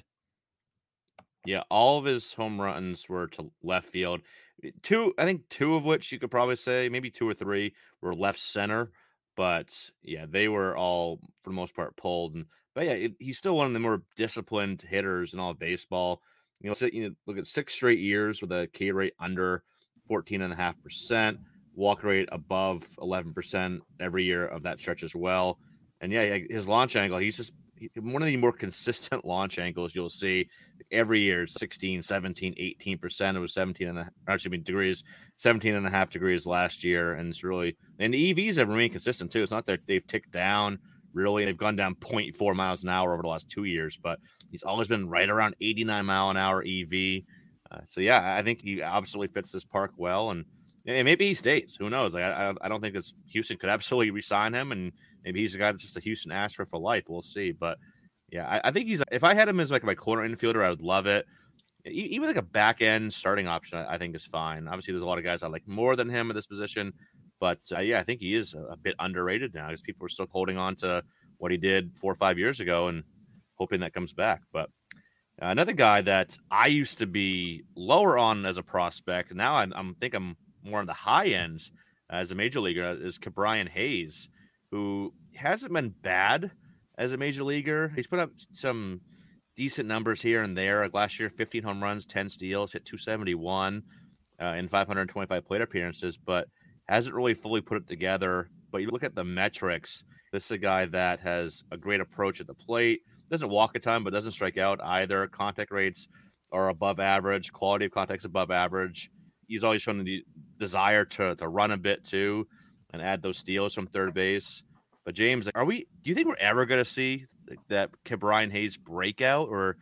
Yeah, all of his home runs were to left field. Two, I think two of which you could probably say, maybe two or three, were left center. But yeah, they were all for the most part pulled. And but yeah, it, he's still one of the more disciplined hitters in all of baseball. You know, so, you know, look at six straight years with a K rate under fourteen and a half percent, walk rate above eleven percent every year of that stretch as well. And yeah, his launch angle, he's just he, one of the more consistent launch angles you'll see every year, sixteen, seventeen, eighteen percent. It was seventeen and a half, actually, I mean, degrees, seventeen and a half degrees last year. And it's really, and the E Vs have remained consistent too. It's not that they've ticked down really. They've gone down zero point four miles an hour over the last two years, but he's always been right around eighty-nine mile an hour E V. Uh, so yeah, I think he absolutely fits this park well. And, and maybe he stays. Who knows? Like, I, I don't think that Houston could absolutely re-sign him, and maybe he's a guy that's just a Houston Astro for life. We'll see. But yeah, I, I think he's. If I had him as like my corner infielder, I would love it. Even like a back end starting option, I think is fine. Obviously, there's a lot of guys I like more than him at this position, but uh, yeah, I think he is a, a bit underrated now because people are still holding on to what he did four or five years ago and hoping that comes back. But uh, another guy that I used to be lower on as a prospect, now I'm, I'm think I'm more on the high ends as a major leaguer, is Ke'Bryan Hayes, who hasn't been bad as a major leaguer. He's put up some decent numbers here and there. Like last year, fifteen home runs, ten steals, hit two seventy-one uh, in five hundred twenty-five plate appearances, but hasn't really fully put it together. But you look at the metrics, this is a guy that has a great approach at the plate, doesn't walk a ton, but doesn't strike out either. Contact rates are above average. Quality of contact's above average. He's always shown the desire to, to run a bit too and add those steals from third base. But James, are we? Do you think we're ever going to see that Ke'Bryan Hayes breakout, or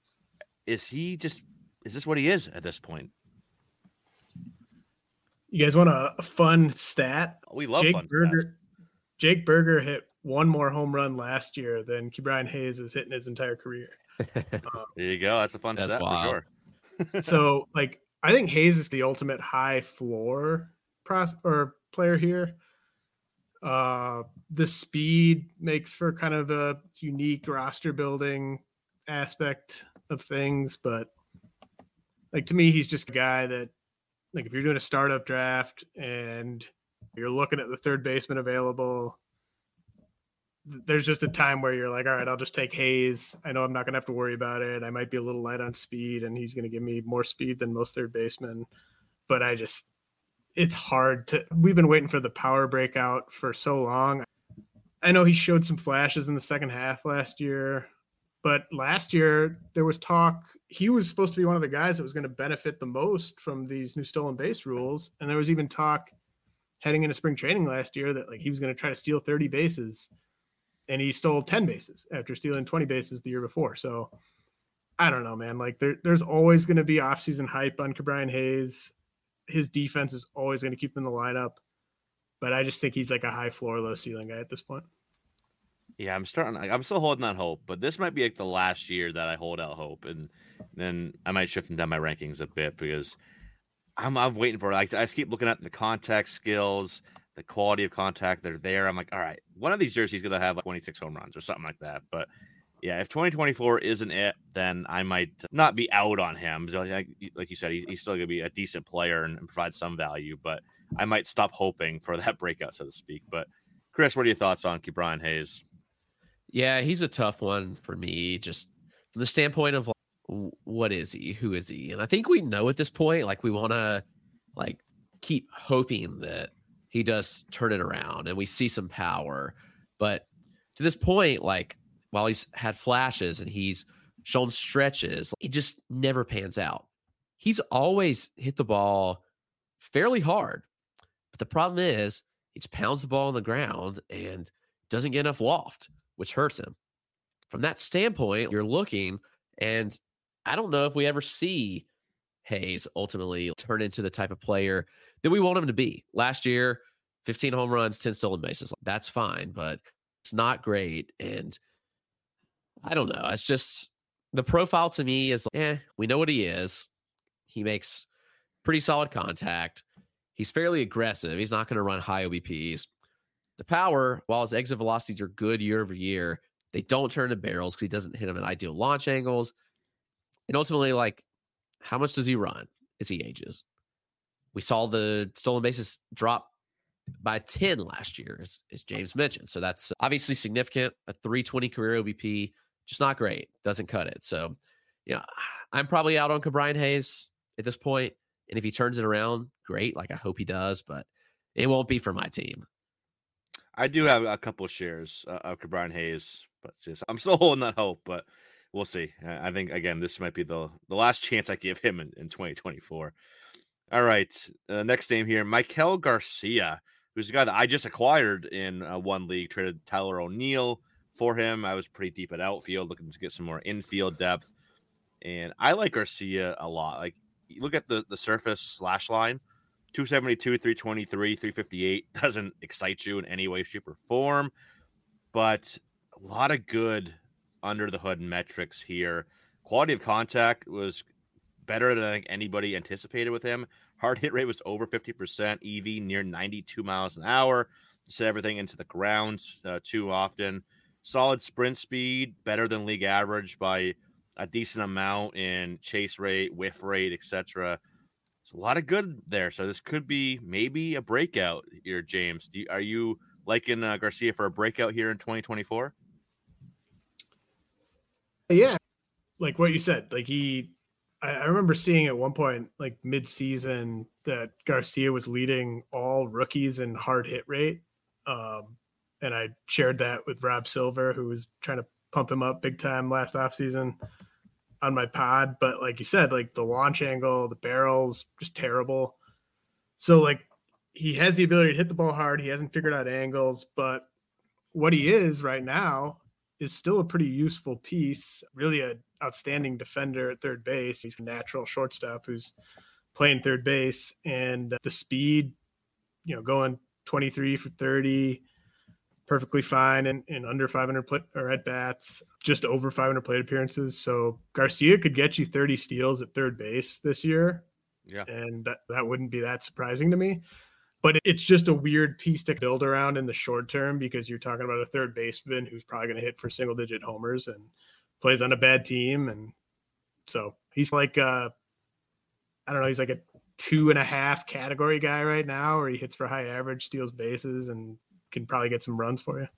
is he just? Is this what he is at this point? You guys want a, a fun stat? We love Jake fun Berger, stats. Jake Berger hit one more home run last year than Ke'Bryan Hayes has hit in his entire career. Um, there you go. That's a fun That's stat wild. for sure. So, like, I think Hayes is the ultimate high floor pros- or player here. Uh, the speed makes for kind of a unique roster building aspect of things, but like to me, he's just a guy that, like, if you're doing a startup draft and you're looking at the third baseman available, there's just a time where you're like, all right, I'll just take Hayes. I know I'm not going to have to worry about it. I might be a little light on speed, and he's going to give me more speed than most third basemen. But I just, it's hard to, we've been waiting for the power breakout for so long. I know he showed some flashes in the second half last year, but last year there was talk, he was supposed to be one of the guys that was going to benefit the most from these new stolen base rules. And there was even talk heading into spring training last year that like he was going to try to steal thirty bases. And he stole ten bases after stealing twenty bases the year before. So I don't know, man. Like there, there's always going to be offseason hype on Ke'Bryan Hayes. His defense is always going to keep him in the lineup. But I just think he's like a high floor, low ceiling guy at this point. Yeah, I'm starting. I'm still holding out hope, but this might be like the last year that I hold out hope, and then I might shift him down my rankings a bit because I'm, I'm waiting for it. I, I just keep looking at the contact skills, the quality of contact that are there. I'm like, all right, one of these years he's going to have like twenty-six home runs or something like that. But yeah, if twenty twenty-four isn't it, then I might not be out on him. So like, like you said, he, he's still going to be a decent player and, and provide some value, but I might stop hoping for that breakout, so to speak. But Chris, what are your thoughts on Ke'Bryan Hayes? Yeah, he's a tough one for me, just from the standpoint of like, what is he? Who is he? And I think we know at this point, like we want to like keep hoping that he does turn it around and we see some power. But to this point, like while he's had flashes and he's shown stretches, he just never pans out. He's always hit the ball fairly hard. But the problem is he just pounds the ball on the ground and doesn't get enough loft, which hurts him. From that standpoint, you're looking, and I don't know if we ever see Hayes ultimately turn into the type of player that we want him to be. Last year, fifteen home runs, ten stolen bases. That's fine, but it's not great. And I don't know. It's just the profile to me is, eh, we know what he is. He makes pretty solid contact. He's fairly aggressive. He's not going to run high O B Ps. The power, while his exit velocities are good year over year, they don't turn to barrels because he doesn't hit them at ideal launch angles. And ultimately, like, how much does he run as he ages? We saw the stolen bases drop by ten last year, as, as James mentioned. So that's obviously significant. A three twenty career O B P, just not great. Doesn't cut it. So, you know, I'm probably out on Ke'Bryan Hayes at this point. And if he turns it around, great. Like, I hope he does, but it won't be for my team. I do have a couple of shares uh, of Ke'Bryan Hayes, but just, I'm still holding that hope, but we'll see. I think, again, this might be the, the last chance I give him in, in twenty twenty-four. All right. Uh, next name here, Maikel Garcia, who's a guy that I just acquired in uh, one league, traded Tyler O'Neill for him. I was pretty deep at outfield, looking to get some more infield depth. And I like Garcia a lot. Like, you look at the, the surface slash line, two seventy-two, three twenty-three, three fifty-eight doesn't excite you in any way, shape, or form, but a lot of good under the hood metrics here. Quality of contact was better than I think anybody anticipated with him. Hard hit rate was over fifty percent, E V near ninety-two miles an hour. Set everything into the ground uh, too often. Solid sprint speed, better than league average by a decent amount in chase rate, whiff rate, et cetera. There's a lot of good there. So this could be maybe a breakout here, James. Do you, are you liking uh, Garcia for a breakout here in twenty twenty-four? Yeah, like what you said, like he, I, I remember seeing at one point, like mid-season, that Garcia was leading all rookies in hard hit rate. Um, and I shared that with Rob Silver, who was trying to pump him up big time last offseason on my pod. But like you said, like the launch angle, the barrels, just terrible. So like he has the ability to hit the ball hard. He hasn't figured out angles, but what he is right now is still a pretty useful piece, really an outstanding defender at third base. He's a natural shortstop who's playing third base, and the speed, you know, going twenty-three for thirty, perfectly fine, and, and under five hundred play, or at bats, just over five hundred plate appearances. So Garcia could get you thirty steals at third base this year. Yeah. And that, that wouldn't be that surprising to me. But it's just a weird piece to build around in the short term, because you're talking about a third baseman who's probably going to hit for single digit homers and plays on a bad team. And so he's like, uh, I don't know, he's like a two and a half category guy right now, where he hits for high average, steals bases, and can probably get some runs for you.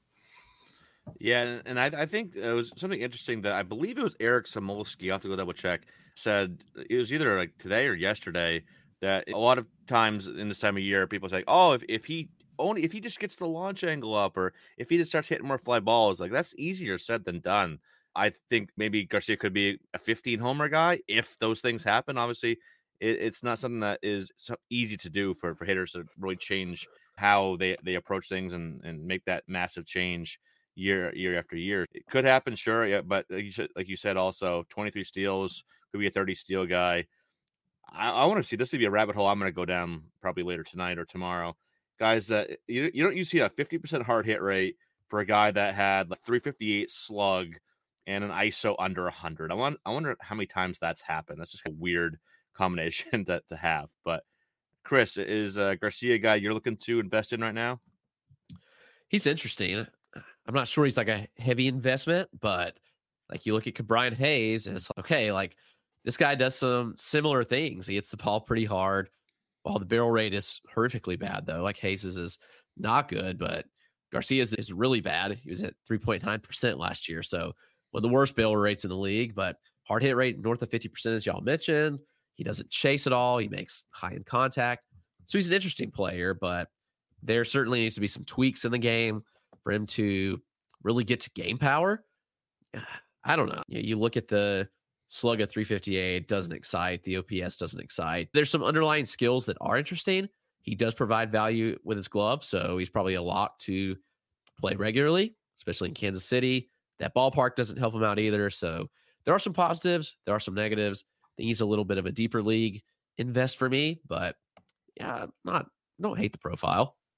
Yeah, and I, I think it was something interesting that I believe it was Eric Samolsky, I'll have to go double check, said it was either like today or yesterday that a lot of times in this time of year, people say, oh, if, if he only if he just gets the launch angle up, or if he just starts hitting more fly balls, like that's easier said than done. I think maybe Garcia could be a fifteen homer guy if those things happen. Obviously, it, it's not something that is so easy to do for, for hitters to really change how they, they approach things and, and make that massive change year year after year. It could happen, sure, yeah, but like you said, like you said, also twenty-three steals, could be a thirty steal guy. I, I want to see this to be a rabbit hole I'm going to go down probably later tonight or tomorrow. Guys, uh, you, you don't you see a fifty percent hard hit rate for a guy that had like three fifty-eight slug and an I S O under one hundred. I want I wonder how many times that's happened. That's just a weird combination to, to have. But Chris, is uh, Garcia a guy you're looking to invest in right now? He's interesting. I'm not sure he's like a heavy investment, but like you look at Ke'Bryan Hayes and it's like, okay, like this guy does some similar things. He hits the ball pretty hard. While the barrel rate is horrifically bad, though, like Hayes' is not good, but Garcia's is really bad. He was at three point nine percent last year. So one of the worst barrel rates in the league, but hard hit rate north of fifty percent, as y'all mentioned. He doesn't chase at all. He makes high end contact. So he's an interesting player, but there certainly needs to be some tweaks in the game for him to really get to game power. I don't know. You, you look at the slug at three fifty-eight, doesn't excite. The O P S doesn't excite. There's some underlying skills that are interesting. He does provide value with his glove, so he's probably a lock to play regularly, especially in Kansas City. That ballpark doesn't help him out either. So there are some positives. There are some negatives. I think he's a little bit of a deeper league invest for me, but yeah, not don't hate the profile.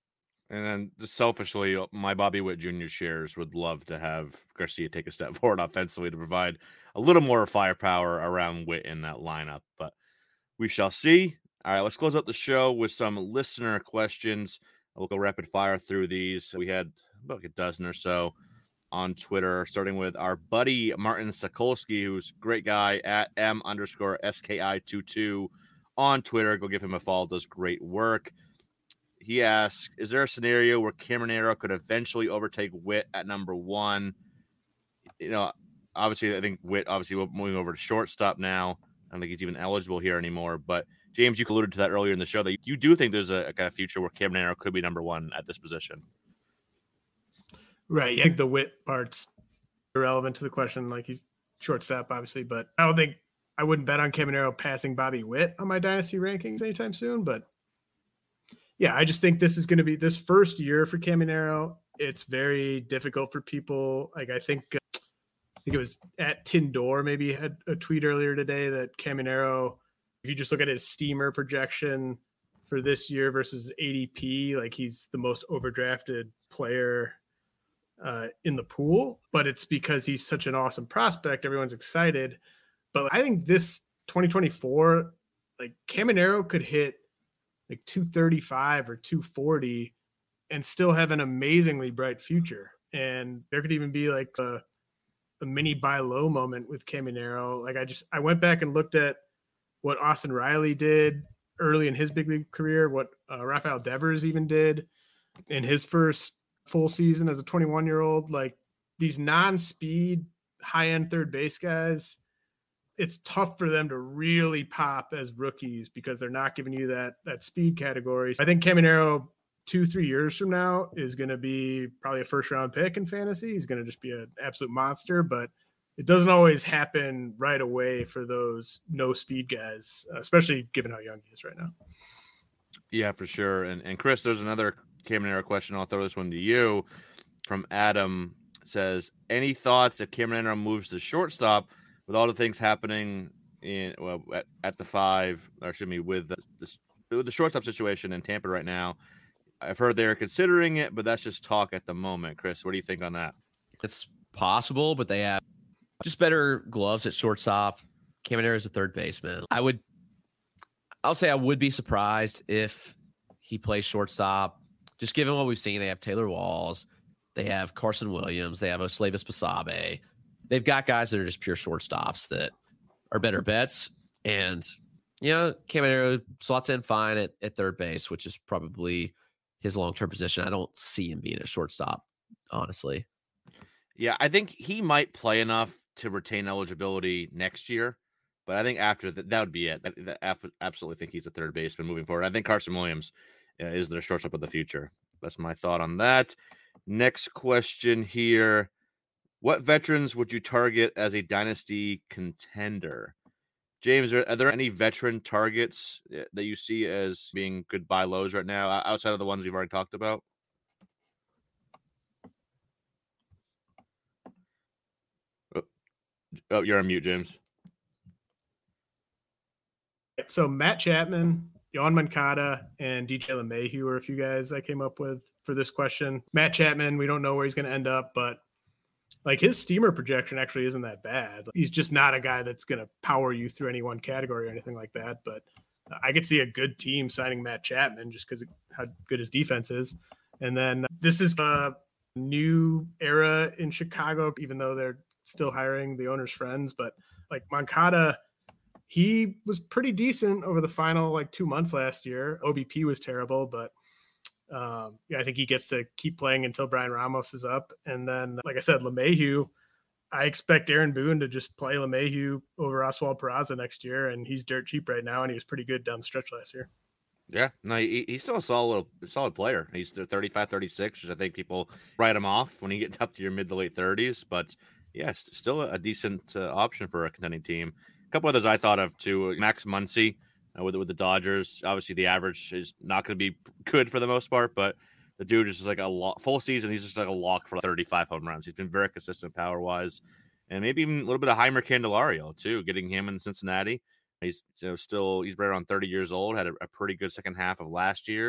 And then just selfishly, my Bobby Witt Junior shares would love to have Garcia take a step forward offensively to provide a little more firepower around Witt in that lineup. But we shall see. All right, let's close out the show with some listener questions. We'll go rapid fire through these. We had about a dozen or so on Twitter, starting with our buddy Martin Sokolsky, who's a great guy at M underscore S K I twenty-two on Twitter. Go give him a follow. Does great work. He asks, is there a scenario where Caminero could eventually overtake Witt at number one? You know, obviously, I think Witt, obviously, moving over to shortstop now. I don't think he's even eligible here anymore. But, James, you alluded to that earlier in the show, that you do think there's a, a kind of future where Caminero could be number one at this position. Right. Yeah, the Witt part's irrelevant to the question. Like, he's shortstop, obviously. But I don't think – I wouldn't bet on Caminero passing Bobby Witt on my dynasty rankings anytime soon. But, yeah, I just think this is going to be this first year for Caminero. It's very difficult for people. Like, I think, uh, I think it was at Tindor maybe had a tweet earlier today that Caminero, if you just look at his steamer projection for this year versus A D P, like he's the most overdrafted player uh, in the pool. But it's because he's such an awesome prospect. Everyone's excited. But I think this twenty twenty-four, like Caminero could hit like two thirty-five or two forty and still have an amazingly bright future. And there could even be like a, a mini buy low moment with Caminero. Like I just, I went back and looked at what Austin Riley did early in his big league career, what uh, Rafael Devers even did in his first full season as a twenty-one year old. Like these non-speed high end third base guys, it's tough for them to really pop as rookies because they're not giving you that that speed category. I think Caminero two, three years from now is going to be probably a first round pick in fantasy. He's going to just be an absolute monster, but it doesn't always happen right away for those no speed guys, especially given how young he is right now. Yeah, for sure. And and Chris, there's another Caminero question. I'll throw this one to you from Adam. It says, any thoughts if Caminero moves to shortstop with all the things happening in well at, at the five, or excuse me, with the, the, with the shortstop situation in Tampa right now? I've heard they're considering it, but that's just talk at the moment. Chris, what do you think on that? It's possible, but they have just better gloves at shortstop. Caminero is a third baseman. I would, I'll say I would be surprised if he plays shortstop. Just given what we've seen, they have Taylor Walls, they have Carson Williams, they have Osleivis Basabe. They've got guys that are just pure shortstops that are better bets. And, you know, Caminero slots in fine at, at third base, which is probably his long-term position. I don't see him being a shortstop, honestly. Yeah, I think he might play enough to retain eligibility next year, but I think after that, that would be it. I absolutely think he's a third baseman moving forward. I think Carson Williams uh, is their shortstop of the future. That's my thought on that. Next question here. What veterans would you target as a dynasty contender? James, are, are there any veteran targets that you see as being good buy lows right now, outside of the ones we've already talked about? Oh, oh you're on mute, James. So Matt Chapman, Yohan Moncada, and D J LeMahieu are a few guys I came up with for this question. Matt Chapman, we don't know where he's going to end up, but like his steamer projection actually isn't that bad. He's just not a guy that's going to power you through any one category or anything like that. But I could see a good team signing Matt Chapman just because of how good his defense is. And then this is a new era in Chicago, even though they're still hiring the owner's friends. But like Moncada, he was pretty decent over the final like two months last year. O B P was terrible, but Um, yeah, I think he gets to keep playing until Brian Ramos is up. And then, like I said, LeMahieu, I expect Aaron Boone to just play LeMahieu over Oswald Peraza next year. And he's dirt cheap right now. And he was pretty good down the stretch last year. Yeah, no, he, he's still a solid, solid player. He's thirty-five, thirty-six, which I think people write him off when you get up to your mid to late thirties. But yeah, still a decent uh, option for a contending team. A couple others I thought of too. Max Muncy. Uh, with, with the Dodgers, obviously the average is not going to be good for the most part, but the dude is just like a lo- full season. He's just like a lock for like thirty-five home runs. He's been very consistent power wise, and maybe even a little bit of Heimer Candelario too. Getting him in Cincinnati, he's you know still he's right around thirty years old. Had a, a pretty good second half of last year.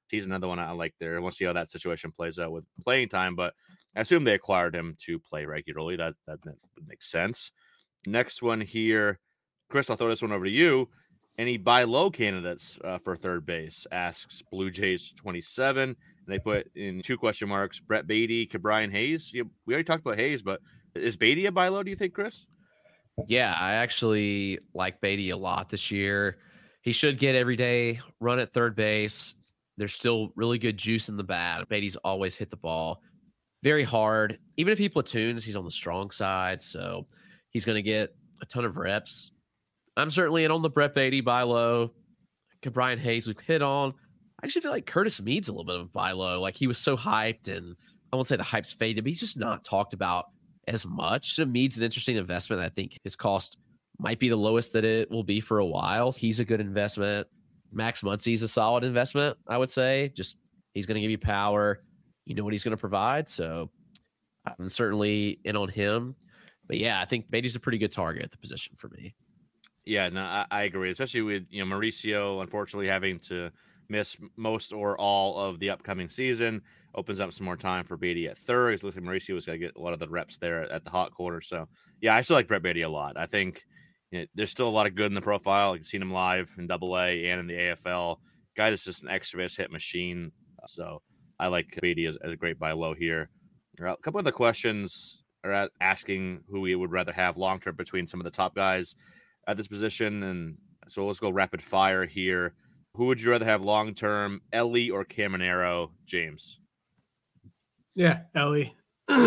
He's another one I like there. We'll see how that situation plays out with playing time, but I assume they acquired him to play regularly. That that would make sense. Next one here, Chris, I'll throw this one over to you. Any buy low candidates uh, for third base? Asks Blue Jays twenty-seven. And they put in two question marks: Brett Beatty, Ke'Bryan Hayes. Yeah, we already talked about Hayes, but is Beatty a buy low? Do you think, Chris? Yeah, I actually like Beatty a lot this year. He should get every day run at third base. There's still really good juice in the bat. Beatty's always hit the ball very hard. Even if he platoons, he's on the strong side, so he's going to get a ton of reps. I'm certainly in on the Brett Beatty buy low. Ke'Bryan Hayes we've hit on. I actually feel like Curtis Mead's a little bit of a buy low. Like he was so hyped, and I won't say the hype's faded, but he's just not talked about as much. So Mead's an interesting investment. I think his cost might be the lowest that it will be for a while. He's a good investment. Max Muncy's a solid investment, I would say. Just he's going to give you power. You know what he's going to provide. So I'm certainly in on him. But yeah, I think Beatty's a pretty good target at the position for me. Yeah, no, I, I agree. Especially with, you know, Mauricio, unfortunately, having to miss most or all of the upcoming season opens up some more time for Beatty at third. It looks like Mauricio was going to get a lot of the reps there at, at the hot corner. So yeah, I still like Brett Beatty a lot. I think you know, there's still a lot of good in the profile. I've seen him live in Double A and in the A F L. Guy that's just an extra base hit machine. So I like Beatty as, as a great buy low here. A couple of the questions are asking who we would rather have long term between some of the top guys at this position. And so let's go rapid fire here. Who would you rather have long term, Elly or Caminero, James? Yeah, Elly.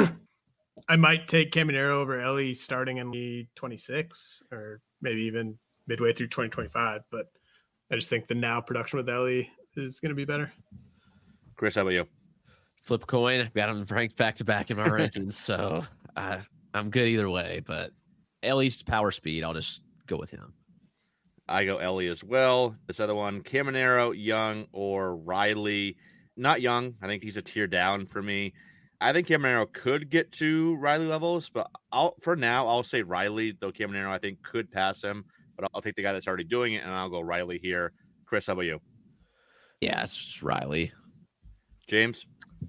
I might take Caminero over Elly starting in the twenty-six or maybe even midway through twenty twenty-five. But I just think the now production with Elly is going to be better. Chris, how about you? Flip a coin. I've got him ranked back to back in my rankings, so I, I'm good either way. But Elly's power speed, I'll just go with him. I go Elly as well. This other one, Caminero, Young, or Riley. Not Young. I think he's a tier down for me. I think Caminero could get to Riley levels, but I'll for now, I'll say Riley, though Caminero, I think, could pass him. But I'll, I'll take the guy that's already doing it, and I'll go Riley here. Chris, how about you? Yeah, it's Riley. James?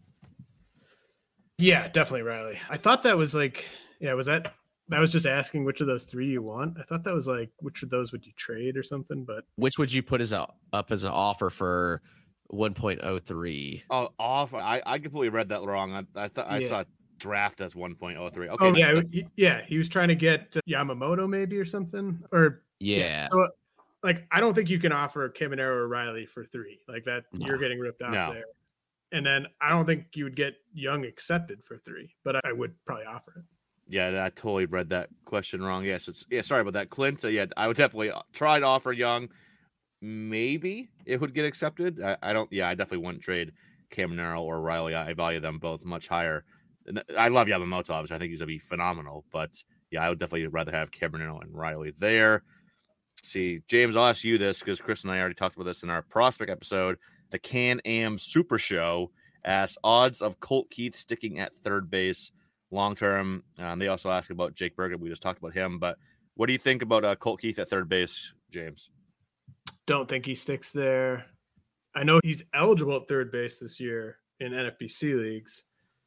Yeah, definitely Riley. I thought that was like, yeah, was that, that was just asking which of those three you want. I thought that was like, which of those would you trade or something, but. Which would you put as a, up as an offer for one point oh three? Oh, offer. I, I completely read that wrong. I, I thought I Yeah. saw draft as one point oh three. Okay. Oh, no, yeah. but- he- Yeah. He was trying to get uh, Yamamoto maybe or something. Or, Yeah. So, like, I don't think you can offer Caminero or Riley for three. Like that, No. you're getting ripped off No. there. And then I don't think you would get Young accepted for three, but I would probably offer it. Yeah, I totally read that question wrong. Yes, it's yeah. Sorry about that, Clint. Uh, yeah, I would definitely try to offer Young. Maybe it would get accepted. I, I don't. Yeah, I definitely wouldn't trade Caminero or Riley. I value them both much higher. And I love Yamamoto. Obviously, I think he's gonna be phenomenal. But yeah, I would definitely rather have Caminero and Riley there. Let's see, James, I'll ask you this because Chris and I already talked about this in our prospect episode. The Can-Am Super Show asks odds of Colt Keith sticking at third base long term. Um, they also ask about Jake Bergen. We just talked about him, but what do you think about uh, Colt Keith at third base, James? Don't think he sticks there. I know he's eligible at third base this year in N F B C leagues,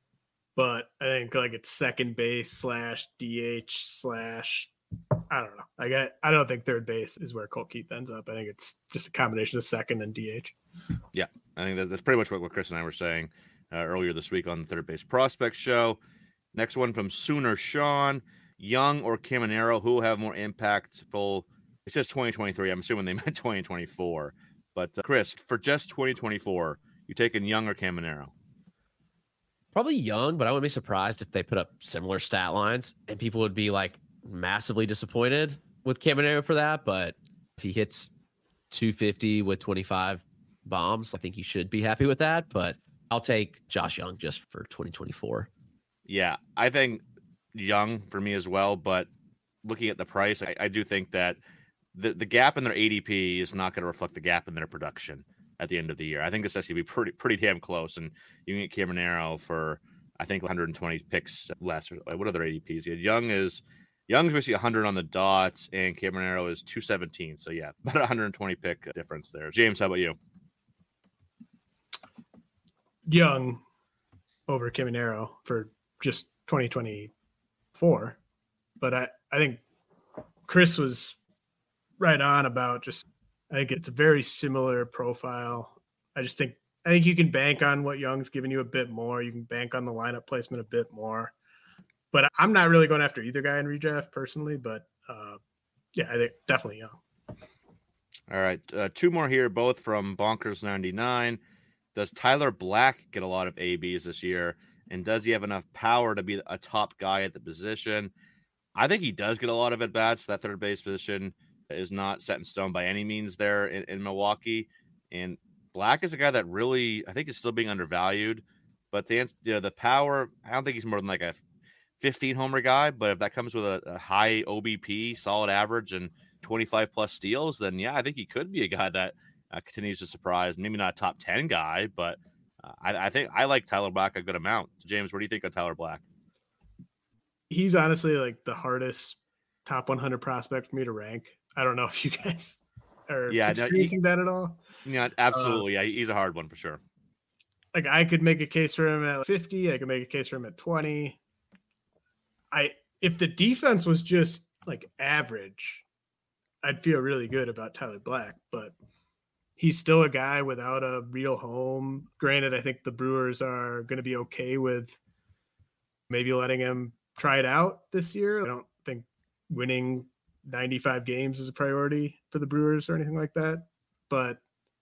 but I think like it's second base slash D H slash, I don't know. Like I, I don't think third base is where Colt Keith ends up. I think it's just a combination of second and D H. Yeah, I think that, that's pretty much what, what Chris and I were saying uh, earlier this week on the Third Base Prospect Show. Next one from Sooner Sean. Young or Caminero, who will have more impactful? It says twenty twenty-three. I'm assuming they meant twenty twenty-four. But uh, Chris, for just twenty twenty-four, you taking Young or Caminero? Probably Young, but I wouldn't be surprised if they put up similar stat lines and people would be like massively disappointed with Caminero for that. But if he hits two fifty with twenty-five bombs, I think you should be happy with that. But I'll take Josh Young just for twenty twenty-four. Yeah, I think Young for me as well. But looking at the price, I, I do think that the, the gap in their A D P is not going to reflect the gap in their production at the end of the year. I think this has to be pretty pretty damn close. And you can get Caminero for, I think, one hundred twenty picks less. Or what are their A D Ps? Yeah, Young is Young's basically one hundred on the dot, and Caminero is two seventeen. So yeah, about one hundred twenty pick difference there. James, how about you? Young over Caminero for just twenty twenty-four. But I, I think Chris was right on about just, I think it's a very similar profile. I just think, I think you can bank on what Young's giving you a bit more. You can bank on the lineup placement a bit more. But I'm not really going after either guy in redraft personally, but uh, yeah, I think definitely Young. All right. Uh, two more here, both from Bonkers ninety-nine. Does Tyler Black get a lot of A Bs this year? And does he have enough power to be a top guy at the position? I think he does get a lot of at-bats. That third base position is not set in stone by any means there in, in Milwaukee. And Black is a guy that really, I think, is still being undervalued. But the, you know, the power, I don't think he's more than like a fifteen homer guy. But if that comes with a, a high O B P, solid average, and twenty-five plus steals, then yeah, I think he could be a guy that uh, continues to surprise. Maybe not a top ten guy, but uh, I, I think I like Tyler Black a good amount. James, what do you think of Tyler Black? He's honestly like the hardest top one hundred prospect for me to rank. I don't know if you guys are yeah, experiencing no, he, that at all. Yeah, absolutely. Uh, yeah, he's a hard one for sure. Like I could make a case for him at fifty. I could make a case for him at twenty. I if the defense was just like average, I'd feel really good about Tyler Black, but he's still a guy without a real home. Granted, I think the Brewers are going to be okay with maybe letting him try it out this year. I don't think winning ninety-five games is a priority for the Brewers or anything like that. But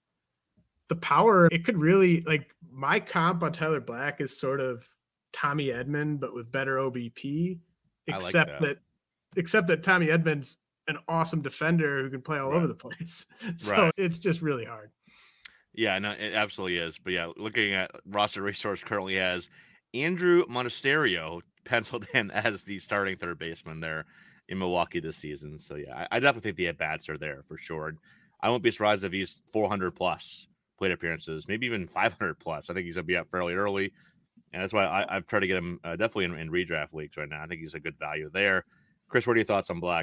the power, it could really, like, my comp on Tyler Black is sort of Tommy Edman, but with better O B P, except like that. that except that Tommy Edman's an awesome defender who can play all right. over the place. So right. it's just really hard. Yeah, no, it absolutely is. But yeah, looking at roster resource currently has Andrew Monasterio penciled in as the starting third baseman there in Milwaukee this season. So yeah, I, I definitely think the at-bats are there for sure. I won't be surprised if he's four hundred plus plate appearances, maybe even five hundred plus. I think he's going to be up fairly early. And that's why I, I've tried to get him uh, definitely in, in redraft leagues right now. I think he's a good value there. Chris, what are your thoughts on Black?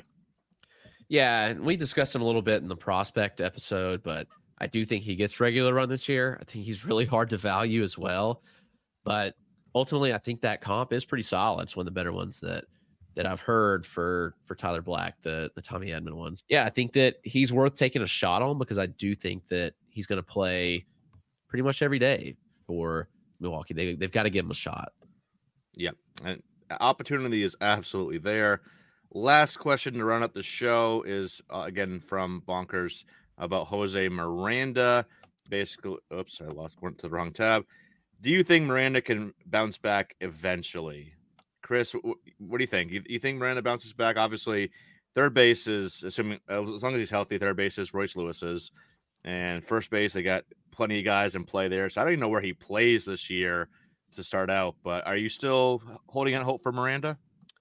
Yeah, we discussed him a little bit in the prospect episode, but I do think he gets regular run this year. I think he's really hard to value as well. But ultimately, I think that comp is pretty solid. It's one of the better ones that that I've heard for for Tyler Black, the the Tommy Edman ones. Yeah, I think that he's worth taking a shot on because I do think that he's going to play pretty much every day for Milwaukee. They, they've got to give him a shot. Yeah, and opportunity is absolutely there. Last question to run up the show is, uh, again, from Bonkers about Jose Miranda. Basically, oops, I lost, went to the wrong tab. Do you think Miranda can bounce back eventually? Chris, what do you think? You, you think Miranda bounces back? Obviously, third base is, assuming as long as he's healthy, third base is Royce Lewis's. And first base, they got plenty of guys in play there. So I don't even know where he plays this year to start out. But are you still holding out hope for Miranda?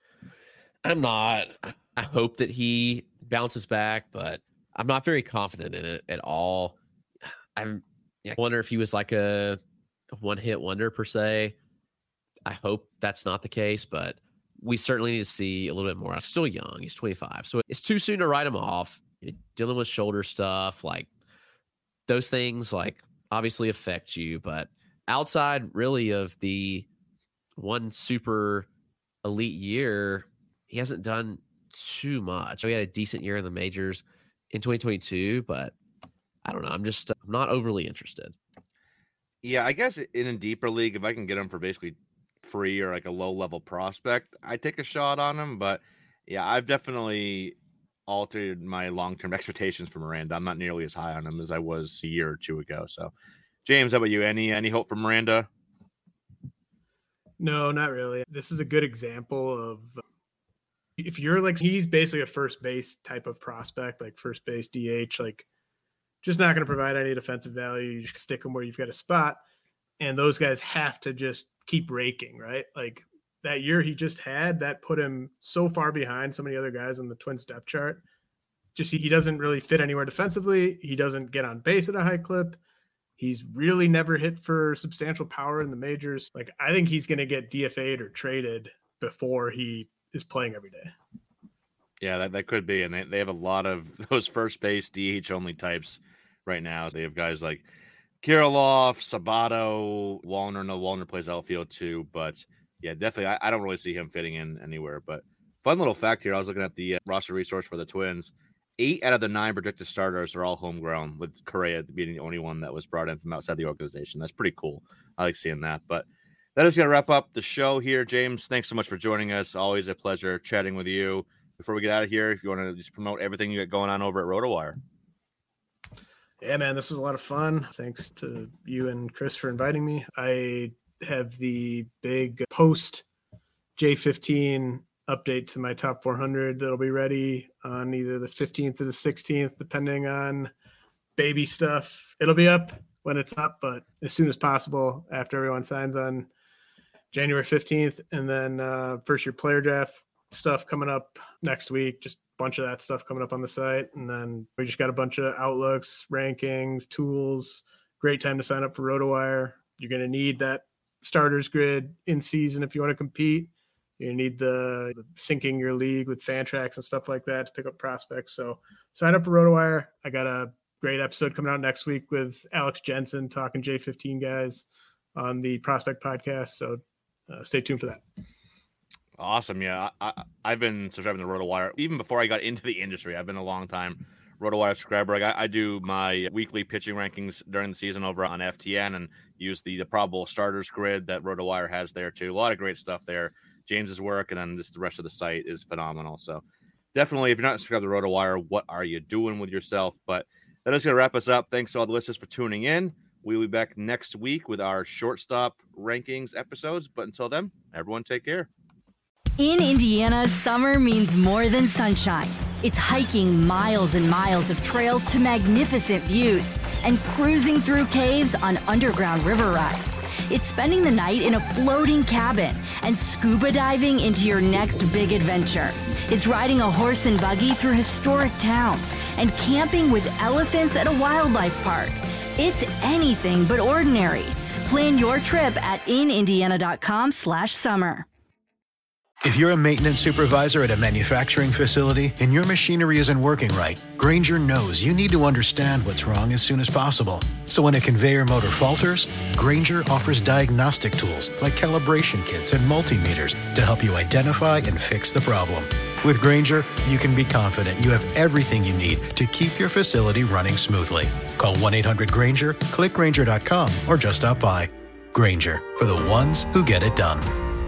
I'm not. I hope that he bounces back, but I'm not very confident in it at all. I'm, I wonder if he was like a one-hit wonder per se. I hope that's not the case, but we certainly need to see a little bit more. I'm still young. He's twenty-five. So it's too soon to write him off. Dealing with shoulder stuff, like those things, like obviously affect you. But outside really of the one super elite year, he hasn't done too much. So he had a decent year in the majors in twenty twenty-two, but I don't know. I'm just I'm not overly interested. Yeah, I guess in a deeper league, if I can get him for basically free or like a low level prospect, I take a shot on him. But yeah, I've definitely altered my long term expectations for Miranda. I'm not nearly as high on him as I was a year or two ago. So, James, how about you? Any any hope for Miranda? No, not really. This is a good example of if you're like, he's basically a first base type of prospect, like first base D H, like just not going to provide any defensive value. You just stick him where you've got a spot. And those guys have to just keep raking, right? Like that year he just had, that put him so far behind so many other guys on the Twins depth chart. Just he doesn't really fit anywhere defensively. He doesn't get on base at a high clip. He's really never hit for substantial power in the majors. Like I think he's going to get D F A'd or traded before he is playing every day. Yeah, that, that could be. And they, they have a lot of those first base D H only types right now. They have guys like Kirilloff, Sabato, Wallner. No, Wallner plays outfield too, but yeah, definitely. I, I don't really see him fitting in anywhere. But fun little fact here: I was looking at the uh, roster resource for the Twins. Eight out of the nine projected starters are all homegrown, with Correa being the only one that was brought in from outside the organization. That's pretty cool. I like seeing that. But that is going to wrap up the show here. James, thanks so much for joining us. Always a pleasure chatting with you. Before we get out of here, if you want to just promote everything you got going on over at RotoWire. Yeah, man, this was a lot of fun. Thanks to you and Chris for inviting me. I have the big post J fifteen update to my top four hundred that'll be ready on either the fifteenth or the sixteenth, depending on baby stuff. It'll be up when it's up, but as soon as possible after everyone signs on January fifteenth. And then uh, first year player draft stuff coming up next week. Just a bunch of that stuff coming up on the site. And then we just got a bunch of outlooks, rankings, tools. Great time to sign up for RotoWire. You're going to need that starters grid in season if you want to compete. You need the, the syncing your league with Fantrax and stuff like that to pick up prospects. So sign up for RotoWire. I got a great episode coming out next week with Alex Jensen talking J fifteen guys on the Prospect Podcast. So uh, stay tuned for that. Awesome. Yeah, I, I, I've been subscribing to RotoWire even before I got into the industry. I've been a long time RotoWire subscriber. I, I do my weekly pitching rankings during the season over on F T N and use the, the probable starters grid that RotoWire has there too. A lot of great stuff there. James's work and then just the rest of the site is phenomenal. So definitely, if you're not subscribed to RotoWire, what are you doing with yourself? But that is going to wrap us up. Thanks to all the listeners for tuning in. We'll be back next week with our shortstop rankings episodes. But until then, everyone take care. In Indiana, summer means more than sunshine. It's hiking miles and miles of trails to magnificent views and cruising through caves on underground river rides. It's spending the night in a floating cabin and scuba diving into your next big adventure. It's riding a horse and buggy through historic towns and camping with elephants at a wildlife park. It's anything but ordinary. Plan your trip at inindiana.com slash summer. If you're a maintenance supervisor at a manufacturing facility and your machinery isn't working right, Grainger knows you need to understand what's wrong as soon as possible. So when a conveyor motor falters, Grainger offers diagnostic tools like calibration kits and multimeters to help you identify and fix the problem. With Grainger, you can be confident you have everything you need to keep your facility running smoothly. Call one eight hundred Grainger, click Grainger dot com, or just stop by. Grainger, for the ones who get it done.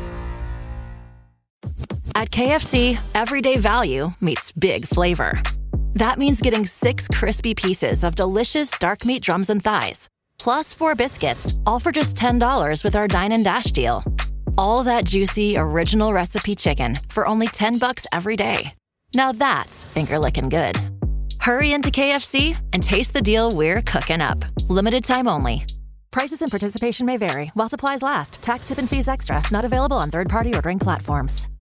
At K F C, everyday value meets big flavor. That means getting six crispy pieces of delicious dark meat drums and thighs, plus four biscuits, all for just ten dollars with our Dine and Dash deal. All that juicy, original recipe chicken for only ten bucks every day. Now that's finger-licking good. Hurry into K F C and taste the deal we're cooking up. Limited time only. Prices and participation may vary while supplies last. Tax, tip, and fees extra. Not available on third-party ordering platforms.